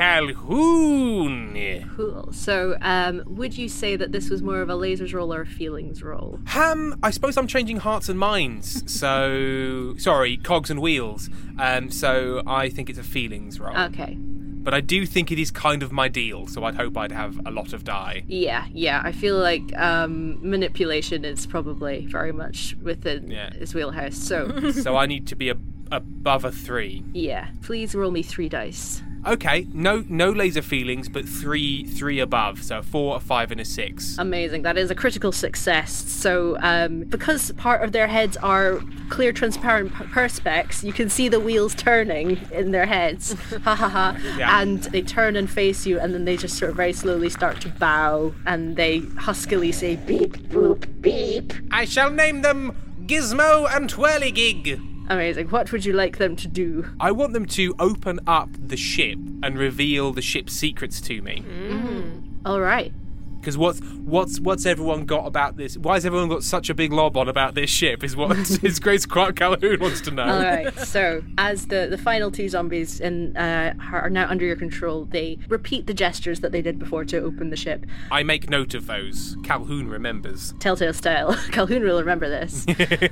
Calhoun. Cool. So, um, would you say that this was more of a lasers roll or a feelings roll? Um, I suppose I'm changing hearts and minds. So, sorry, cogs and wheels. Um, so I think it's a feelings roll. Okay. But I do think it is kind of my deal, so I'd hope I'd have a lot of die. Yeah, yeah. I feel like um, manipulation is probably very much within Yeah. his wheelhouse. So, So I need to be a, above a three. yeah. Please roll me three dice. Okay, no no laser feelings, but three three above. So a four, a five, and a six. Amazing. That is a critical success. So, um, because part of their heads are clear, transparent p- perspex, you can see the wheels turning in their heads. Ha ha ha. Yeah. And they turn and face you, and then they just sort of very slowly start to bow, and they huskily say, beep, boop, beep. I shall name them Gizmo and Twirlygig. Amazing. What would you like them to do? I want them to open up the ship and reveal the ship's secrets to me. All right. Because what's what's what's everyone got about this? Why has everyone got such a big lob on about this ship? Is what His Grace Quark Calhoun wants to know. All right. So, as the, the final two zombies in, uh, are now under your control, they repeat the gestures that they did before to open the ship. I make note of those. Calhoun remembers. Telltale style. Calhoun will remember this.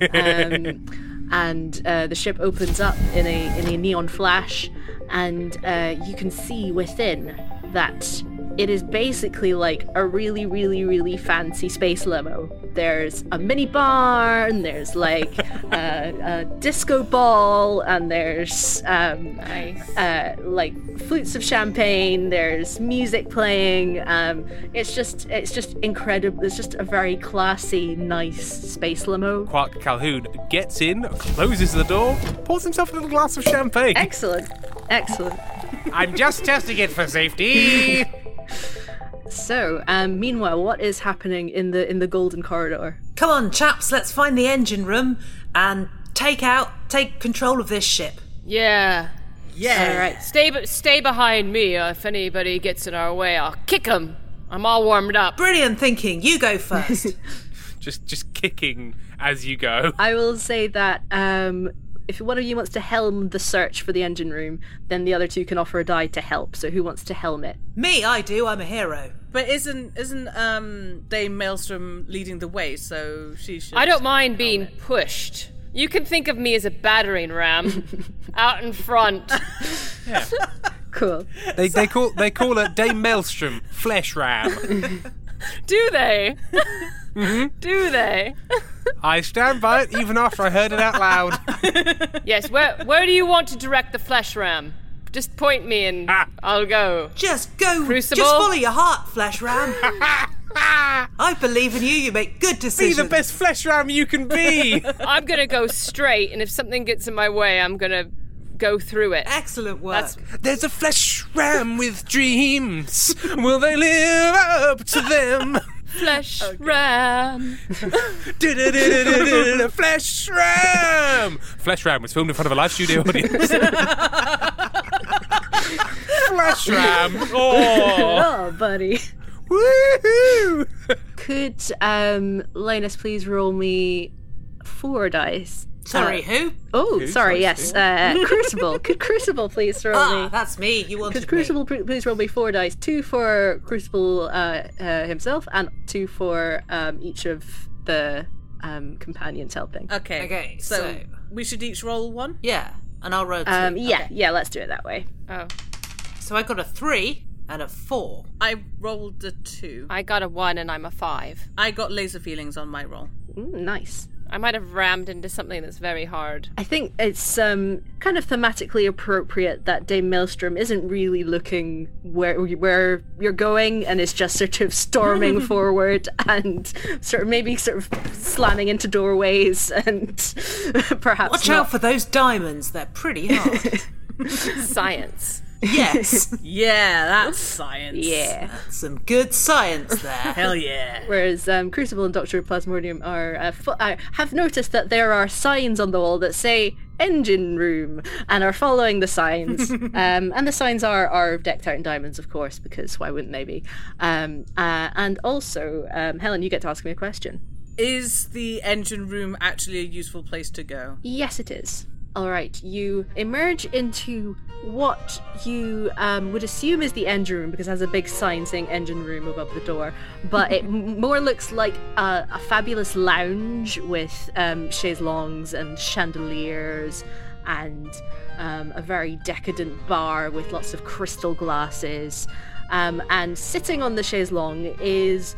um, and uh, the ship opens up in a in a neon flash, and uh, you can see within that it is basically like a really, really, really fancy space limo. There's a mini bar, and there's like a, a disco ball, and there's um, Nice. uh, like flutes of champagne. There's music playing. Um, it's just, it's just incredible. It's just a very classy, nice space limo. Quark Calhoun gets in, closes the door, pours himself a little glass of champagne. Excellent, excellent. I'm just testing it for safety. So, um, meanwhile, what is happening in the in the golden corridor? Come on, chaps, let's find the engine room and take out, take control of this ship. Yeah. Yeah. All right. Stay, be- stay behind me. Uh, if anybody gets in our way, I'll kick them. I'm all warmed up. Brilliant thinking. You go first. just just kicking as you go. I will say that um, if one of you wants to helm the search for the engine room, then the other two can offer a die to help. So, who wants to helm it? Me, I do. I'm a hero. But isn't isn't um Dame Maelstrom leading the way? So she should. I don't mind being pushed. You can think of me as a battering ram out in front. Yeah. Cool. They they call they call her Dame Maelstrom Flesh Ram. Do they? Do they? I stand by it even after I heard it out loud. Yes, where where do you want to direct the flesh ram? Just point me and Ah. I'll go. Just go. Crucible? Just follow your heart, Flesh Ram. I believe in you. You make good Be decisions. the best Flesh Ram you can be. I'm gonna go straight, and if something gets in my way, I'm gonna go through it. Excellent work. That's There's a Flesh Ram with dreams. Will they live up to them? flesh ram. Du-du-du-du-du-du, Flesh Ram! Flesh Ram was filmed in front of a live studio audience. Flesh Ram! Oh! Oh, buddy. Woohoo! Could um, Linus please roll me four dice. Sorry, Uh, who? Oh, Who? sorry, Sorry, yes. who? Uh, Crucible. Could Crucible please roll Ah, me? that's me. You wanted Could Crucible me. pl- please roll me four dice? Two for Crucible uh, uh, himself, and two for um, each of the um, companions helping. Okay. Okay, So, so- we should each roll one? Yeah, and I'll roll two. Um, yeah, Okay. yeah. Let's do it that way. Oh. So I got a three and a four. I rolled a two. I got a one and I'm a five. I got laser feelings on my roll. Ooh, nice. I might have rammed into something that's very hard. I think it's um, kind of thematically appropriate that Dame Maelstrom isn't really looking where where you're going, and is just sort of storming forward and sort of maybe sort of slamming into doorways and perhaps Watch not. out for those diamonds. They're pretty hard. Science. Yes. Yeah, that's science. Yeah. That's some good science there. Hell yeah. Whereas um, Crucible and Doctor Plasmodium are uh, fo- uh, have noticed that there are signs on the wall that say engine room and are following the signs. um, and the signs are, are decked out in diamonds, of course, because why wouldn't they be? Um, uh, and also, um, Helen, you get to ask me a question. Is the engine room actually a useful place to go? Yes, it is. All right, you emerge into what you um, would assume is the engine room because it has a big sign saying engine room above the door, but it m- more looks like a, a fabulous lounge with um, chaiselongs and chandeliers and um, a very decadent bar with lots of crystal glasses. Um, and sitting on the chaiselong is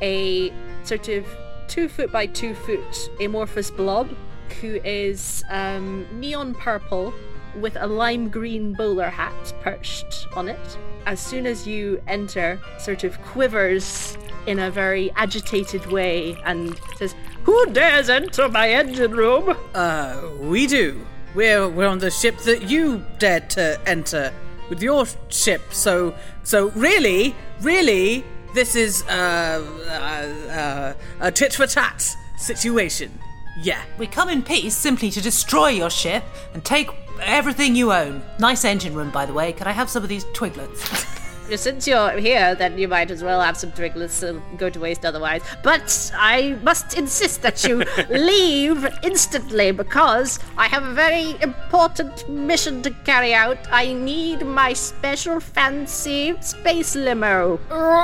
a sort of two foot by two foot amorphous blob who is um, neon purple with a lime green bowler hat perched on it. As soon as you enter, sort of quivers in a very agitated way and says, "Who dares enter my engine room?" Uh, we do. We're we're on the ship that you dared to enter with your ship. So so really, really, this is uh, uh, uh a tit for tat situation. Yeah. We come in peace simply to destroy your ship and take everything you own. Nice engine room, by the way. Can I have some of these twiglets? Since you're here, then you might as well have some twiglets to go to waste otherwise. But I must insist that you leave instantly because I have a very important mission to carry out. I need my special fancy space limo.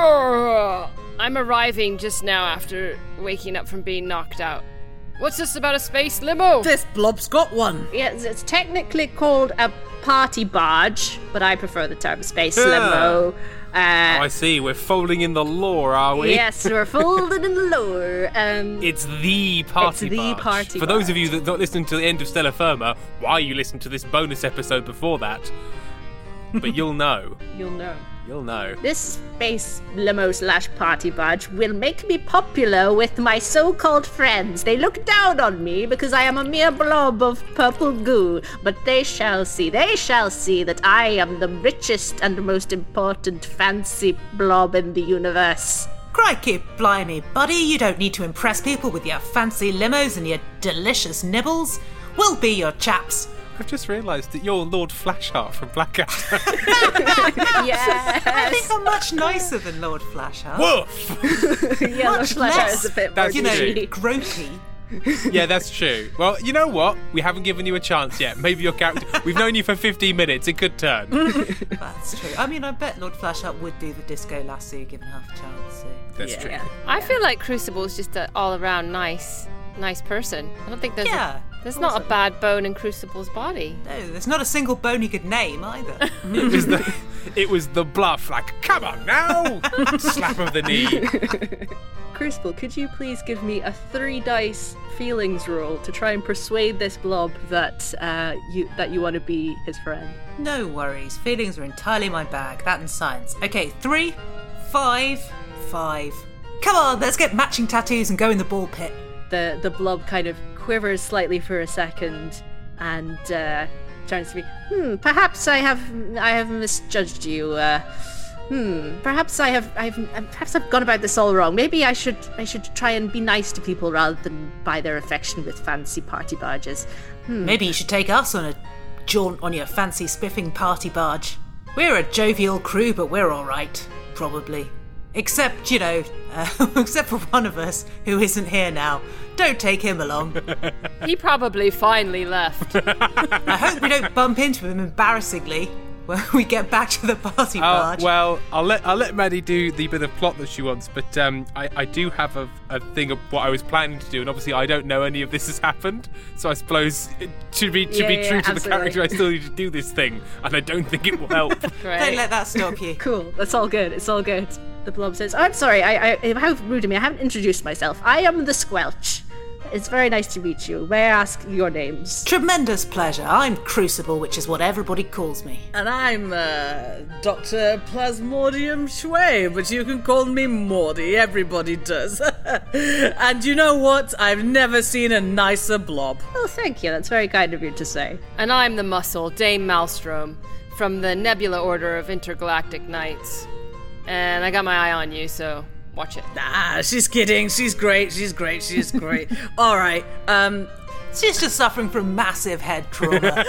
I'm arriving just now after waking up from being knocked out. What's this about a space limo? This blob's got one. Yes, it's technically called a party barge, but I prefer the term space Yeah. limo. Uh, Oh, I see. We're folding in the lore, are we? Yes, we're folded in the lore. Um, It's the party It's the barge. party For those of you that don't listen to the end of Stellar Firma, why you listen to this bonus episode before that? But you'll know. You'll know. You'll know. This space limo slash party barge will make me popular with my so-called friends. They look down on me because I am a mere blob of purple goo, but they shall see, they shall see that I am the richest and most important fancy blob in the universe. Crikey, blimey, buddy, you don't need to impress people with your fancy limos and your delicious nibbles. We'll be your chaps. I've just realised that you're Lord Flashheart from Blackout. Yes. I think I'm much nicer than Lord Flashheart. Woof! Yeah, Lord Much Flashheart less, is a bit more That's you know, douchey. gropey. Yeah, that's true. Well, you know what? We haven't given you a chance yet. Maybe your character... We've known you for fifteen minutes. It could turn. That's true. I mean, I bet Lord Flashheart would do the disco lasso given half a chance. So. That's Yeah. true. Yeah. I feel like Crucible's just an all-around nice, nice person. I don't think there's Yeah, a, there's not a bad bone in Crucible's body. No, there's not a single bone he could name either. It was the, it was the bluff. Like, come on now! Slap of the knee. Crucible, could you please give me a three dice feelings roll to try and persuade this blob that uh, you that you want to be his friend? No worries. Feelings are entirely my bag. That and science. Okay, three, five, five. Come on, let's get matching tattoos and go in the ball pit. The the blob kind of quivers slightly for a second and uh, turns to me. Hmm. Perhaps I have I have misjudged you. Uh, hmm. Perhaps I have I've perhaps I've gone about this all wrong. Maybe I should I should try and be nice to people rather than buy their affection with fancy party barges. Hmm. Maybe you should take us on a jaunt on your fancy spiffing party barge. We're a jovial crew, but we're all right. Probably. Except, you know, uh, except for one of us who isn't here now. Don't take him along. He probably finally left. I hope we don't bump into him embarrassingly when we get back to the party Oh, barge. well, I'll let I'll let Maddie do the bit of plot that she wants, but um, I, I do have a, a thing of what I was planning to do, and obviously I don't know any of this has happened, so I suppose to be to Yeah, be yeah, true to absolutely. the character, I still need to do this thing, and I don't think it will help. Right. Don't let that stop you. Cool. That's all good. It's all good. The blob says, I'm sorry, I, I, how rude of me. I haven't introduced myself. I am the Squelch. It's very nice to meet you. May I ask your names? Tremendous pleasure. I'm Crucible, which is what everybody calls me. And I'm uh, Doctor Plasmodium Shui, but you can call me Morty. Everybody does. And you know what? I've never seen a nicer blob. Oh, thank you. That's very kind of you to say. And I'm the muscle, Dame Maelstrom, from the Nebula Order of Intergalactic Knights. And I got my eye on you, so watch it. Ah, she's kidding. She's great. She's great. She's great. All right. Um, she's just suffering from massive head trauma.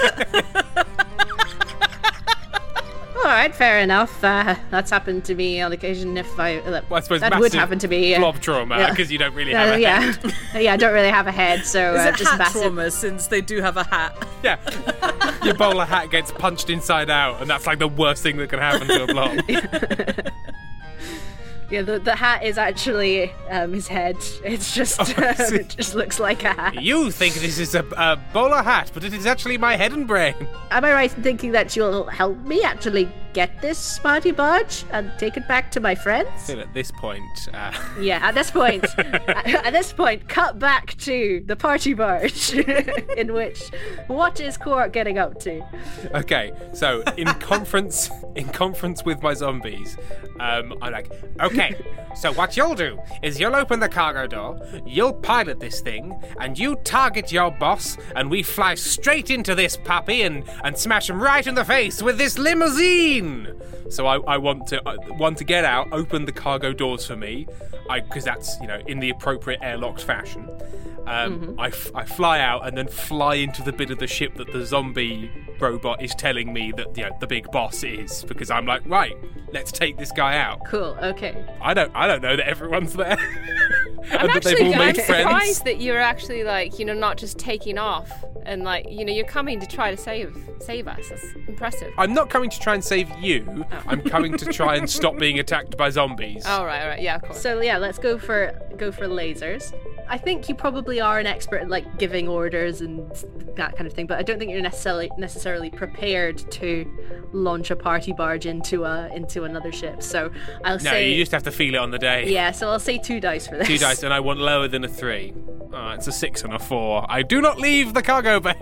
All right, fair enough. Uh, that's happened to me on occasion. If I, uh, Well, I suppose that massive would happen to me. blob trauma, because you don't really Uh, have a yeah. head. yeah, I don't really have a head, so is uh, it just hat massive. trauma since they do have a hat? Yeah. Your bowler hat gets punched inside out, and that's like the worst thing that can happen to a blob. Yeah, the, the hat is actually um, his head. It's just Oh, I um, see. it just looks like a hat. You think this is a, a bowler hat, but it is actually my head and brain. Am I right in thinking that you'll help me actually get this party barge and take it back to my friends? Still at this point, uh, Yeah, at this point, at, at this point, cut back to the party barge, in which what is Quark getting up to? okay, so in conference, in conference with my zombies, um, I'm like, okay, so what you'll do is you'll open the cargo door, you'll pilot this thing, and you target your boss, and we fly straight into this puppy and, and smash him right in the face with this limousine. So I, I want to uh, want to get out, open the cargo doors for me, because that's, you know, in the appropriate airlocked fashion. Um, Mm-hmm. I, f- I fly out and then fly into the bit of the ship that the zombie robot is telling me that, you know, the big boss is, because I'm like, right, let's take this guy out. Cool. Okay. I don't I don't know that everyone's there. I'm and that they've actually all I'm made friends. surprised that you're actually like, you know, not just taking off and like, you know, you're coming to try to save save us. That's impressive. I'm not coming to try and save you. I'm coming to try and stop being attacked by zombies. Oh right, right, yeah, of course. So yeah, let's go for go for lasers. I think you probably are an expert at like giving orders and that kind of thing, but I don't think you're necessarily necessarily prepared to launch a party barge into a into another ship. So I'll No, say you just have to feel it on the day. yeah. So I'll say two dice for this. Two dice, and I want lower than a three. Oh, it's a six and a four. I do not leave the cargo bay.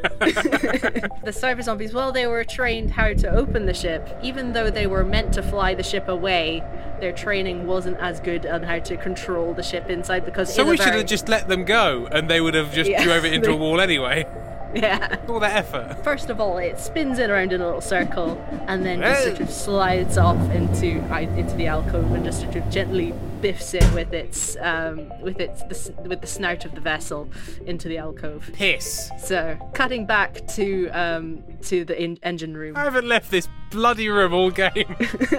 The cyber zombies, well, they were trained how to open the ship, even though they were meant to fly the ship away. Their training wasn't as good on how to control the ship inside because So in a we should very- have just let them go, and they would have just Yeah. drove it into a wall anyway. yeah. All that effort. First of all, it spins it around in a little circle and then just Hey. sort of slides off into I- into the alcove and just sort of gently biffs it with its um, with its the, s- with the snout of the vessel into the alcove. Piss. So cutting back to um, to the in- engine room. I haven't left this bloody room all game.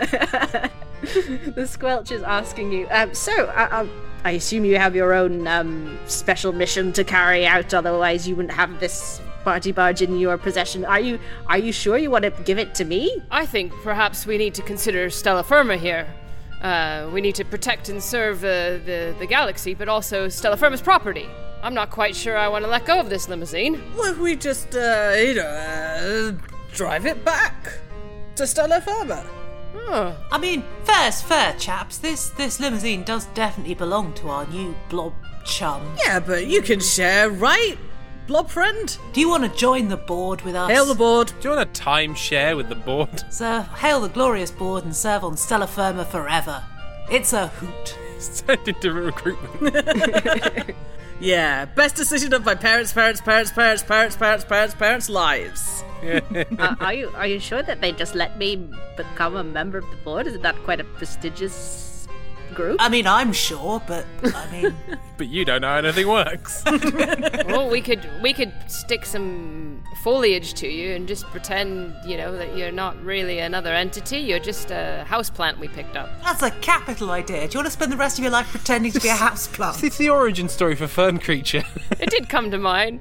The Squelch is asking you. Um, so I, I, I assume you have your own um, special mission to carry out. Otherwise, you wouldn't have this party barge in your possession. Are you? Are you sure you want to give it to me? I think perhaps we need to consider Stella Firma here. Uh, we need to protect and serve uh, the, the galaxy, but also Stella Firma's property. I'm not quite sure I want to let go of this limousine. What if we just, uh, you know, uh, drive it back to Stella Firma? Oh. I mean, fair's fair, chaps. This this limousine does definitely belong to our new blob chum. Yeah, but you can share, right? Blob friend? Do you want to join the board with us? Hail the board. Do you want a timeshare with the board? So, hail the glorious board and serve on Stella Firma forever. It's a hoot. Send into recruitment. Yeah, best decision of my parents, parents, parents, parents, parents, parents, parents, parents' lives. uh, are you? Are you sure that they just let me become a member of the board? Isn't that quite a prestigious group. I mean, I'm sure, but I mean... But you don't know how anything works. Well, we could we could stick some foliage to you and just pretend, you know, that you're not really another entity. You're just a houseplant we picked up. That's a capital idea. Do you want to spend the rest of your life pretending to be a houseplant? It's the origin story for Fern Creature. It did come to mind.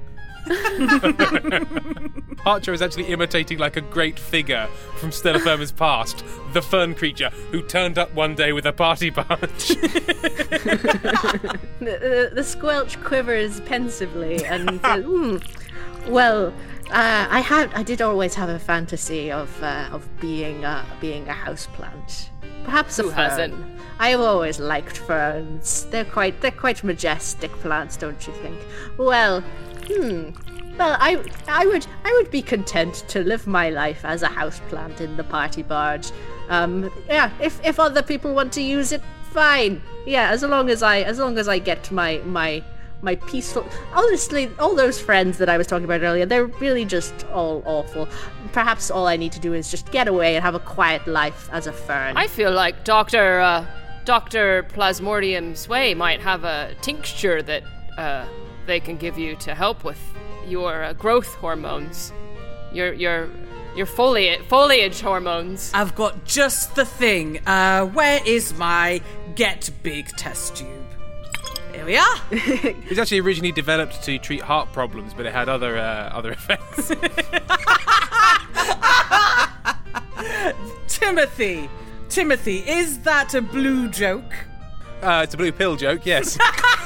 Archer is actually imitating like a great figure from Stella Firma's past, the Fern Creature, who turned up one day with a party bunch. the, the, the squelch quivers pensively and says, hmm, well, uh, I had, I did always have a fantasy of uh, of being uh, being a houseplant. Perhaps a Who fern. hasn't? I've always liked ferns. They're quite they're quite majestic plants, don't you think? Well, hmm. Well, I I would I would be content to live my life as a houseplant in the party barge. Um, yeah, if if other people want to use it, fine. Yeah, as long as I as long as I get my my my peaceful. Honestly, all those friends that I was talking about earlier, they're really just all awful. Perhaps all I need to do is just get away and have a quiet life as a fern. I feel like Doctor uh, Doctor Plasmodium Sway might have a tincture that uh, they can give you to help with your uh, growth hormones, your your your foliage foliage hormones. I've got just the thing. Uh, where is my Get Big test tube? Here we are. It was actually originally developed to treat heart problems, but it had other uh, other effects. Timothy, Timothy, is that a blue joke? Uh, it's a blue pill joke, yes.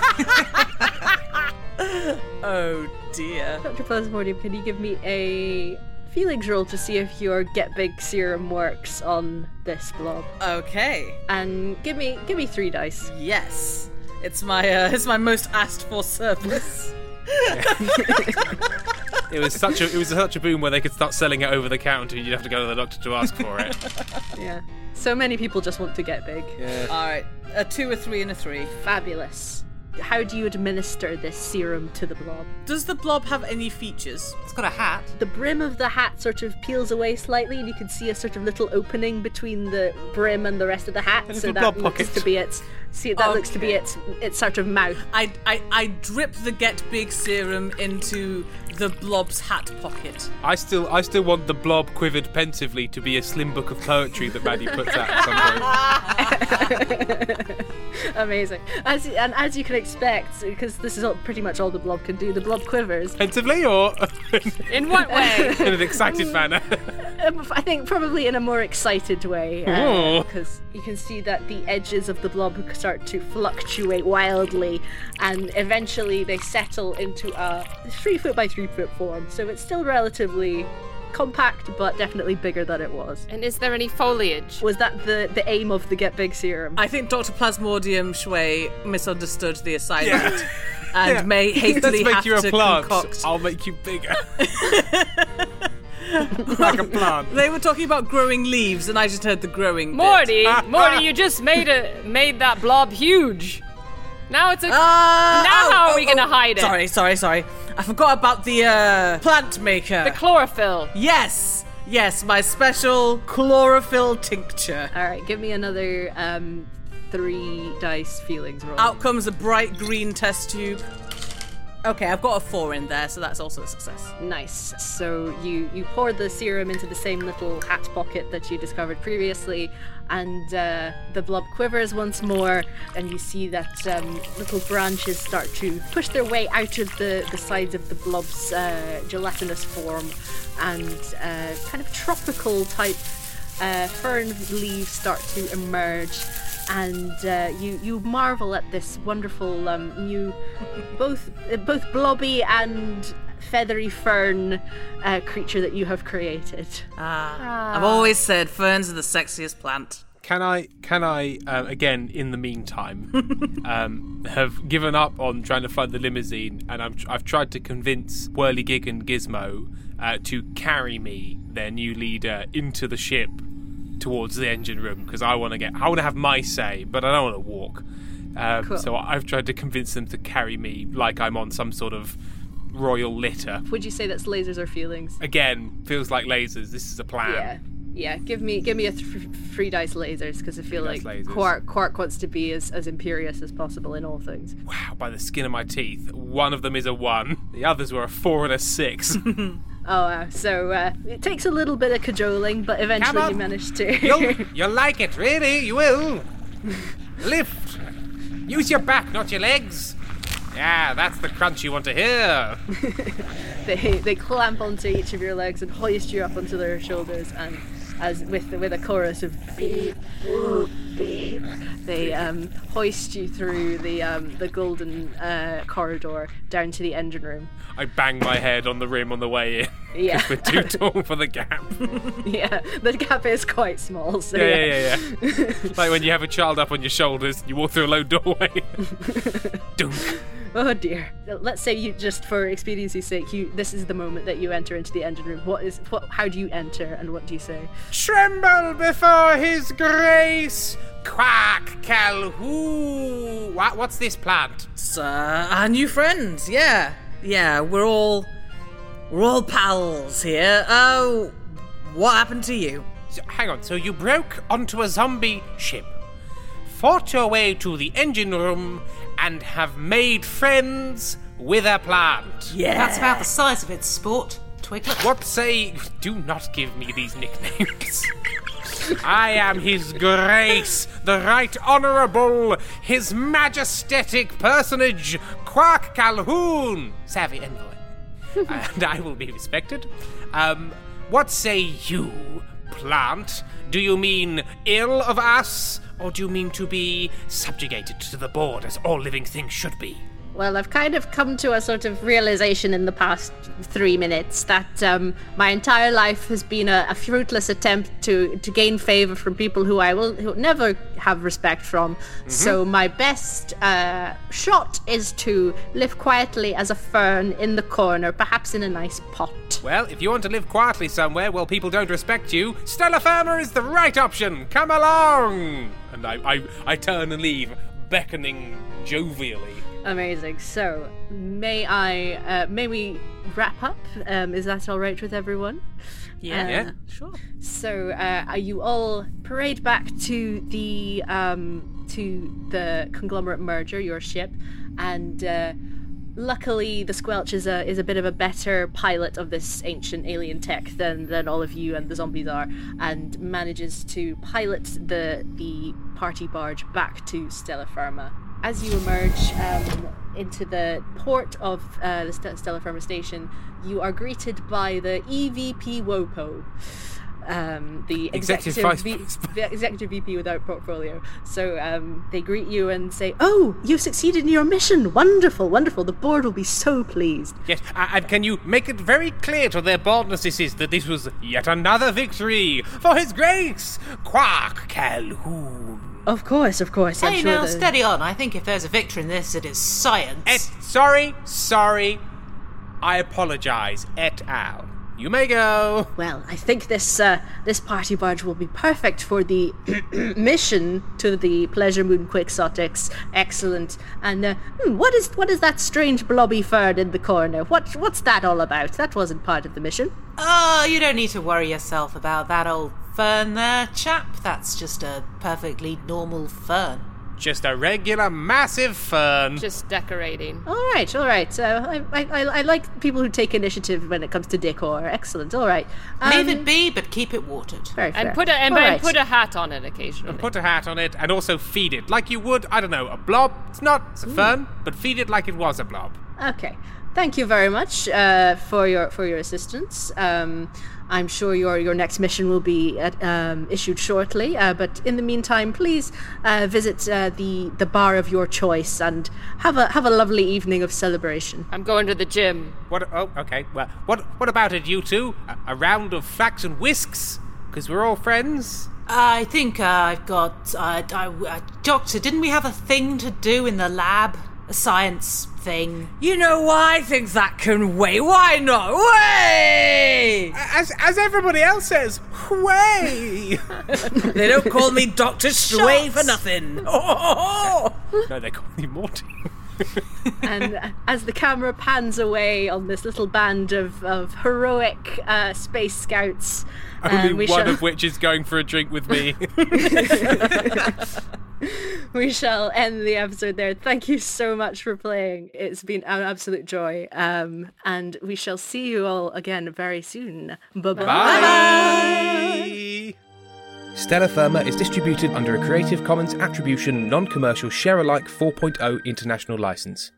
Oh dear. Doctor Plasmodium, can you give me a feelings roll to see if your Get Big serum works on this blob? Okay. And give me give me three dice. Yes. It's my uh, it's my most asked for service. It was such a it was such a boom where they could start selling it over the counter and you'd have to go to the doctor to ask for it. Yeah. So many people just want to get big. Yeah. Alright. A two, a three, and a three. Fabulous. How do you administer this serum to the blob? Does the blob have any features? It's got a hat. The brim of the hat sort of peels away slightly, and you can see a sort of little opening between the brim and the rest of the hat. A So little that blob looks pocket. to be its. See, that looks to be Okay. its its sort of mouth. I, I, I drip the Get Big serum into the blob's hat pocket. I still I still want the blob quivered pensively to be a slim book of poetry that Maddie puts out at some point. Amazing. As and as you can expect, because this is all, pretty much all the blob can do. The blob quivers. Pensively or In what way? in an excited manner? Um, I think probably in a more excited way, Oh. because you can see that the edges of the blob start to fluctuate wildly, and eventually they settle into a three foot by three foot form. So it's still relatively compact, but definitely bigger than it was. And is there any foliage? Was that the the aim of the Get Big serum? I think Doctor Plasmodium Shui misunderstood the assignment Yeah. and Yeah. may hastily Let's make have you a to plant. concoct. I'll make you bigger. Like a plant. They were talking about growing leaves, and I just heard the growing bit. Morty, Morty, you just made a made that blob huge. Now it's a. Uh, now oh, how are oh, we gonna oh, hide it? Sorry, sorry, sorry. I forgot about the uh, plant maker. The chlorophyll. Yes, yes, my special chlorophyll tincture. All right, give me another um, three dice feelings roll. Out comes a bright green test tube. Okay, I've got a four in there, so that's also a success. Nice. So you you pour the serum into the same little hat pocket that you discovered previously, and uh, the blob quivers once more, and you see that um, little branches start to push their way out of the, the sides of the blob's uh, gelatinous form, and uh, kind of tropical type uh, fern leaves start to emerge. And uh, you you marvel at this wonderful um, new, both uh, both blobby and feathery fern uh, creature that you have created. Ah, I've always said ferns are the sexiest plant. Can I, can I, uh, again, in the meantime, um, have given up on trying to find the limousine, and I'm, I've tried to convince Whirligig and Gizmo uh, to carry me, their new leader, into the ship towards the engine room, because I want to get, I want to have my say, but I don't want to walk. Um, Cool. So I've tried to convince them to carry me like I'm on some sort of royal litter. Would you say that's lasers or feelings? Again, feels like lasers. This is a plan. Yeah. Yeah, give me give me a th- three dice lasers, because I feel Three dice like lasers. Quark Quark wants to be as, as imperious as possible in all things. Wow, by the skin of my teeth, one of them is a one. The others were a four and a six. Oh, wow. So uh, it takes a little bit of cajoling, but eventually Come you on. manage to. you'll, you'll like it, really. You will. Lift. Use your back, not your legs. Yeah, that's the crunch you want to hear. they they clamp onto each of your legs and hoist you up onto their shoulders, and as with with a chorus of beep, boop, beep, they um, hoist you through the um, the golden uh, corridor down to the engine room. I bang my head on the rim on the way in. Yeah. We're too tall for the gap. Yeah, the gap is quite small. So Yeah, yeah, yeah, yeah, yeah. Like when you have a child up on your shoulders, you walk through a low doorway. Dunk. Oh dear. Let's say you just, for expediency's sake, you this is the moment that you enter into the engine room. What is what? How do you enter, and what do you say? Tremble before his grace, Quark Calhoun. What? What's this plant? It's uh, our new friends, yeah. Yeah, we're all... We're all pals here. Oh, what happened to you? So, hang on, so you broke onto a zombie ship, fought your way to the engine room, and have made friends with a plant. Yeah. That's about the size of its sport, Twiglet. What say... Do not give me these nicknames. I am His Grace, the Right Honourable, His Majestic Personage, Quark Calhoun, Savvy Envoy. And I will be respected. Um, what say you, plant? Do you mean ill of us, or do you mean to be subjugated to the board as all living things should be? Well, I've kind of come to a sort of realization in the past three minutes that um, my entire life has been a, a fruitless attempt to, to gain favor from people who I will who never have respect from. Mm-hmm. So my best uh, shot is to live quietly as a fern in the corner, perhaps in a nice pot. Well, if you want to live quietly somewhere while people don't respect you, Stella Firma is the right option. Come along! And I, I, I turn and leave, beckoning jovially. Amazing. So, may I, uh, may we wrap up? Um, is that all right with everyone? Yeah, uh, yeah, sure. So, uh, you all parade back to the um, to the conglomerate merger, your ship, and uh, luckily the Squelch is a is a bit of a better pilot of this ancient alien tech than than all of you and the zombies are, and manages to pilot the the party barge back to Stella Firma. As you emerge um, into the port of uh, the St- Stella Firma station, you are greeted by the E V P WOPO, um, the Executive executive, Vice v- the executive V P without portfolio. So um, they greet you and say, "Oh, you've succeeded in your mission! Wonderful, wonderful! The board will be so pleased." Yes, uh, and can you make it very clear to their boardnesses that this was yet another victory for His Grace, Quark Calhoun? Of course, of course. I'm Hey, sure now, the- steady on. I think if there's a victory in this, it is science. Et, sorry, sorry. I apologise, et al. You may go. Well, I think this uh, this party barge will be perfect for the mission to the Pleasure Moon Quixotics. Excellent. And uh, hmm, what is what is that strange blobby fern in the corner? What what's that all about? That wasn't part of the mission. Oh, you don't need to worry yourself about that old fern there, chap. That's just a perfectly normal fern. Just a regular massive fern. Just decorating. All right, all right. Uh, I, I I like people who take initiative when it comes to decor. Excellent. All right. Um, Leave it be, but keep it watered. Very fair. And put a and, All and right. put a hat on it occasionally. Put a hat on it and also feed it like you would, I don't know, a blob. It's not, it's a fern, but feed it like it was a blob. Okay. Thank you very much uh, for your for your assistance. Um, I'm sure your your next mission will be at, um, issued shortly. Uh, but in the meantime, please uh, visit uh, the the bar of your choice and have a have a lovely evening of celebration. I'm going to the gym. What? Oh, okay. Well, what what about it, you two? A, a round of flax and whisks? Because we're all friends. I think uh, I've got... Uh, I, uh, Doctor, didn't we have a thing to do in the lab? A science thing. You know why I think that can wait? Why not? Way! As as everybody else says, way. They don't call me Doctor Sway for nothing. Oh, No, they call me Morty. And as the camera pans away on this little band of, of heroic uh, space scouts, only um, we one shall... of which is going for a drink with me. We shall end the episode there. Thank you so much for playing. It's been an absolute joy. Um, and we shall see you all again very soon. Bye-bye. Bye. Stellar Firma is distributed under a Creative Commons Attribution Non-Commercial Share-alike four point oh international license.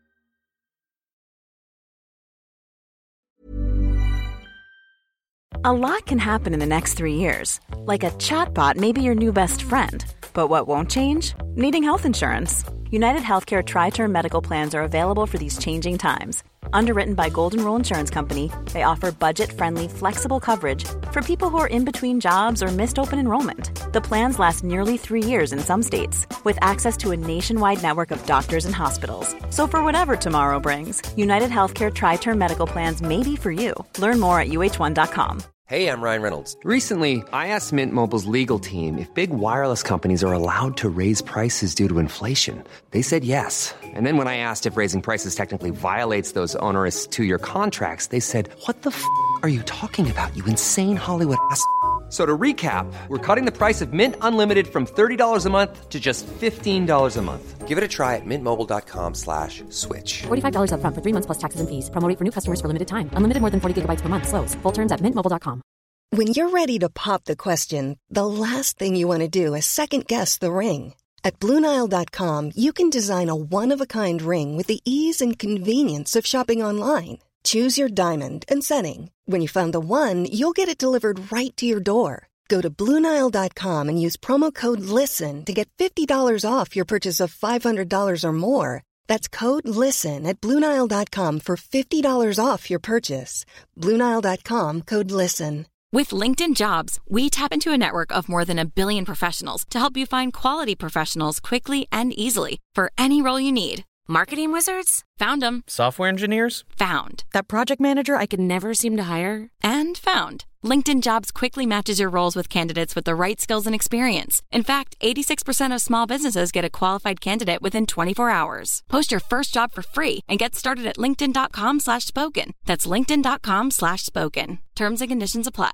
A lot can happen in the next three years. Like a chatbot may be your new best friend. But what won't change? Needing health insurance. United Healthcare Tri-Term Medical Plans are available for these changing times. Underwritten by Golden Rule Insurance Company, they offer budget-friendly, flexible coverage for people who are in between jobs or missed open enrollment. The plans last nearly three years in some states, with access to a nationwide network of doctors and hospitals. So for whatever tomorrow brings, United Healthcare Tri-Term Medical Plans may be for you. Learn more at U H one dot com. Hey, I'm Ryan Reynolds. Recently, I asked Mint Mobile's legal team if big wireless companies are allowed to raise prices due to inflation. They said yes. And then when I asked if raising prices technically violates those onerous two-year contracts, they said, what the f*** are you talking about, you insane Hollywood ass f- So to recap, we're cutting the price of Mint Unlimited from thirty dollars a month to just fifteen dollars a month. Give it a try at mintmobile.com slash switch. forty-five dollars up front for three months plus taxes and fees. Promo rate for new customers for limited time. Unlimited more than forty gigabytes per month. Slows full terms at mint mobile dot com. When you're ready to pop the question, the last thing you want to do is second-guess the ring. At Blue Nile dot com, you can design a one-of-a-kind ring with the ease and convenience of shopping online. Choose your diamond and setting. When you find the one, you'll get it delivered right to your door. Go to Blue Nile dot com and use promo code LISTEN to get fifty dollars off your purchase of five hundred dollars or more. That's code LISTEN at Blue Nile dot com for fifty dollars off your purchase. Blue Nile dot com, code LISTEN. With LinkedIn Jobs, we tap into a network of more than a billion professionals to help you find quality professionals quickly and easily for any role you need. Marketing wizards? Found them. Software engineers? Found. That project manager I could never seem to hire? And found. LinkedIn Jobs quickly matches your roles with candidates with the right skills and experience. In fact, eighty-six percent of small businesses get a qualified candidate within twenty-four hours. Post your first job for free and get started at linkedin.com slash spoken. That's linkedin.com slash spoken. Terms and conditions apply.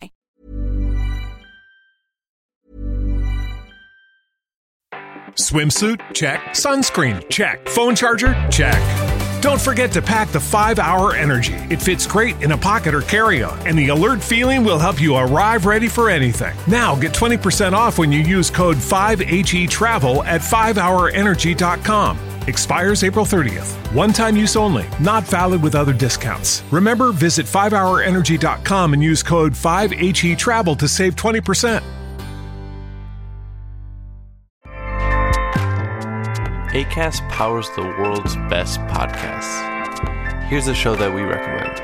Swimsuit? Check. Sunscreen? Check. Phone charger? Check. Don't forget to pack the five hour Energy. It fits great in a pocket or carry-on, and the alert feeling will help you arrive ready for anything. Now get twenty percent off when you use code five H E travel at five hour energy dot com. Expires April thirtieth. One-time use only. Not valid with other discounts. Remember, visit five hour energy dot com and use code five H E travel to save twenty percent. Acast powers the world's best podcasts. Here's a show that we recommend.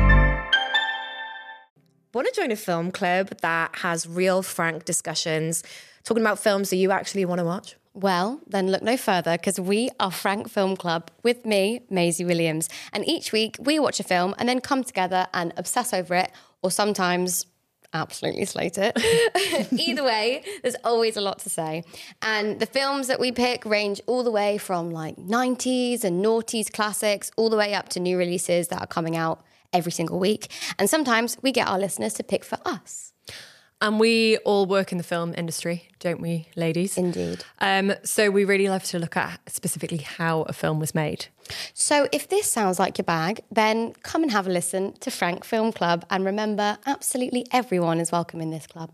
Want to join a film club that has real, frank discussions, talking about films that you actually want to watch? Well, then look no further, because we are Frank Film Club with me, Maisie Williams. And each week we watch a film and then come together and obsess over it, or sometimes absolutely slate it. Either way, there's always a lot to say. And the films that we pick range all the way from like nineties and noughties classics all the way up to new releases that are coming out every single week. And sometimes we get our listeners to pick for us. And we all work in the film industry, don't we, ladies? Indeed. Um, so we really love to look at specifically how a film was made. So if this sounds like your bag, then come and have a listen to Frank Film Club. And remember, absolutely everyone is welcome in this club.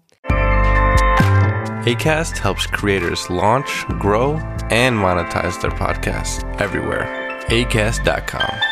Acast helps creators launch, grow, and monetize their podcasts everywhere. acast dot com.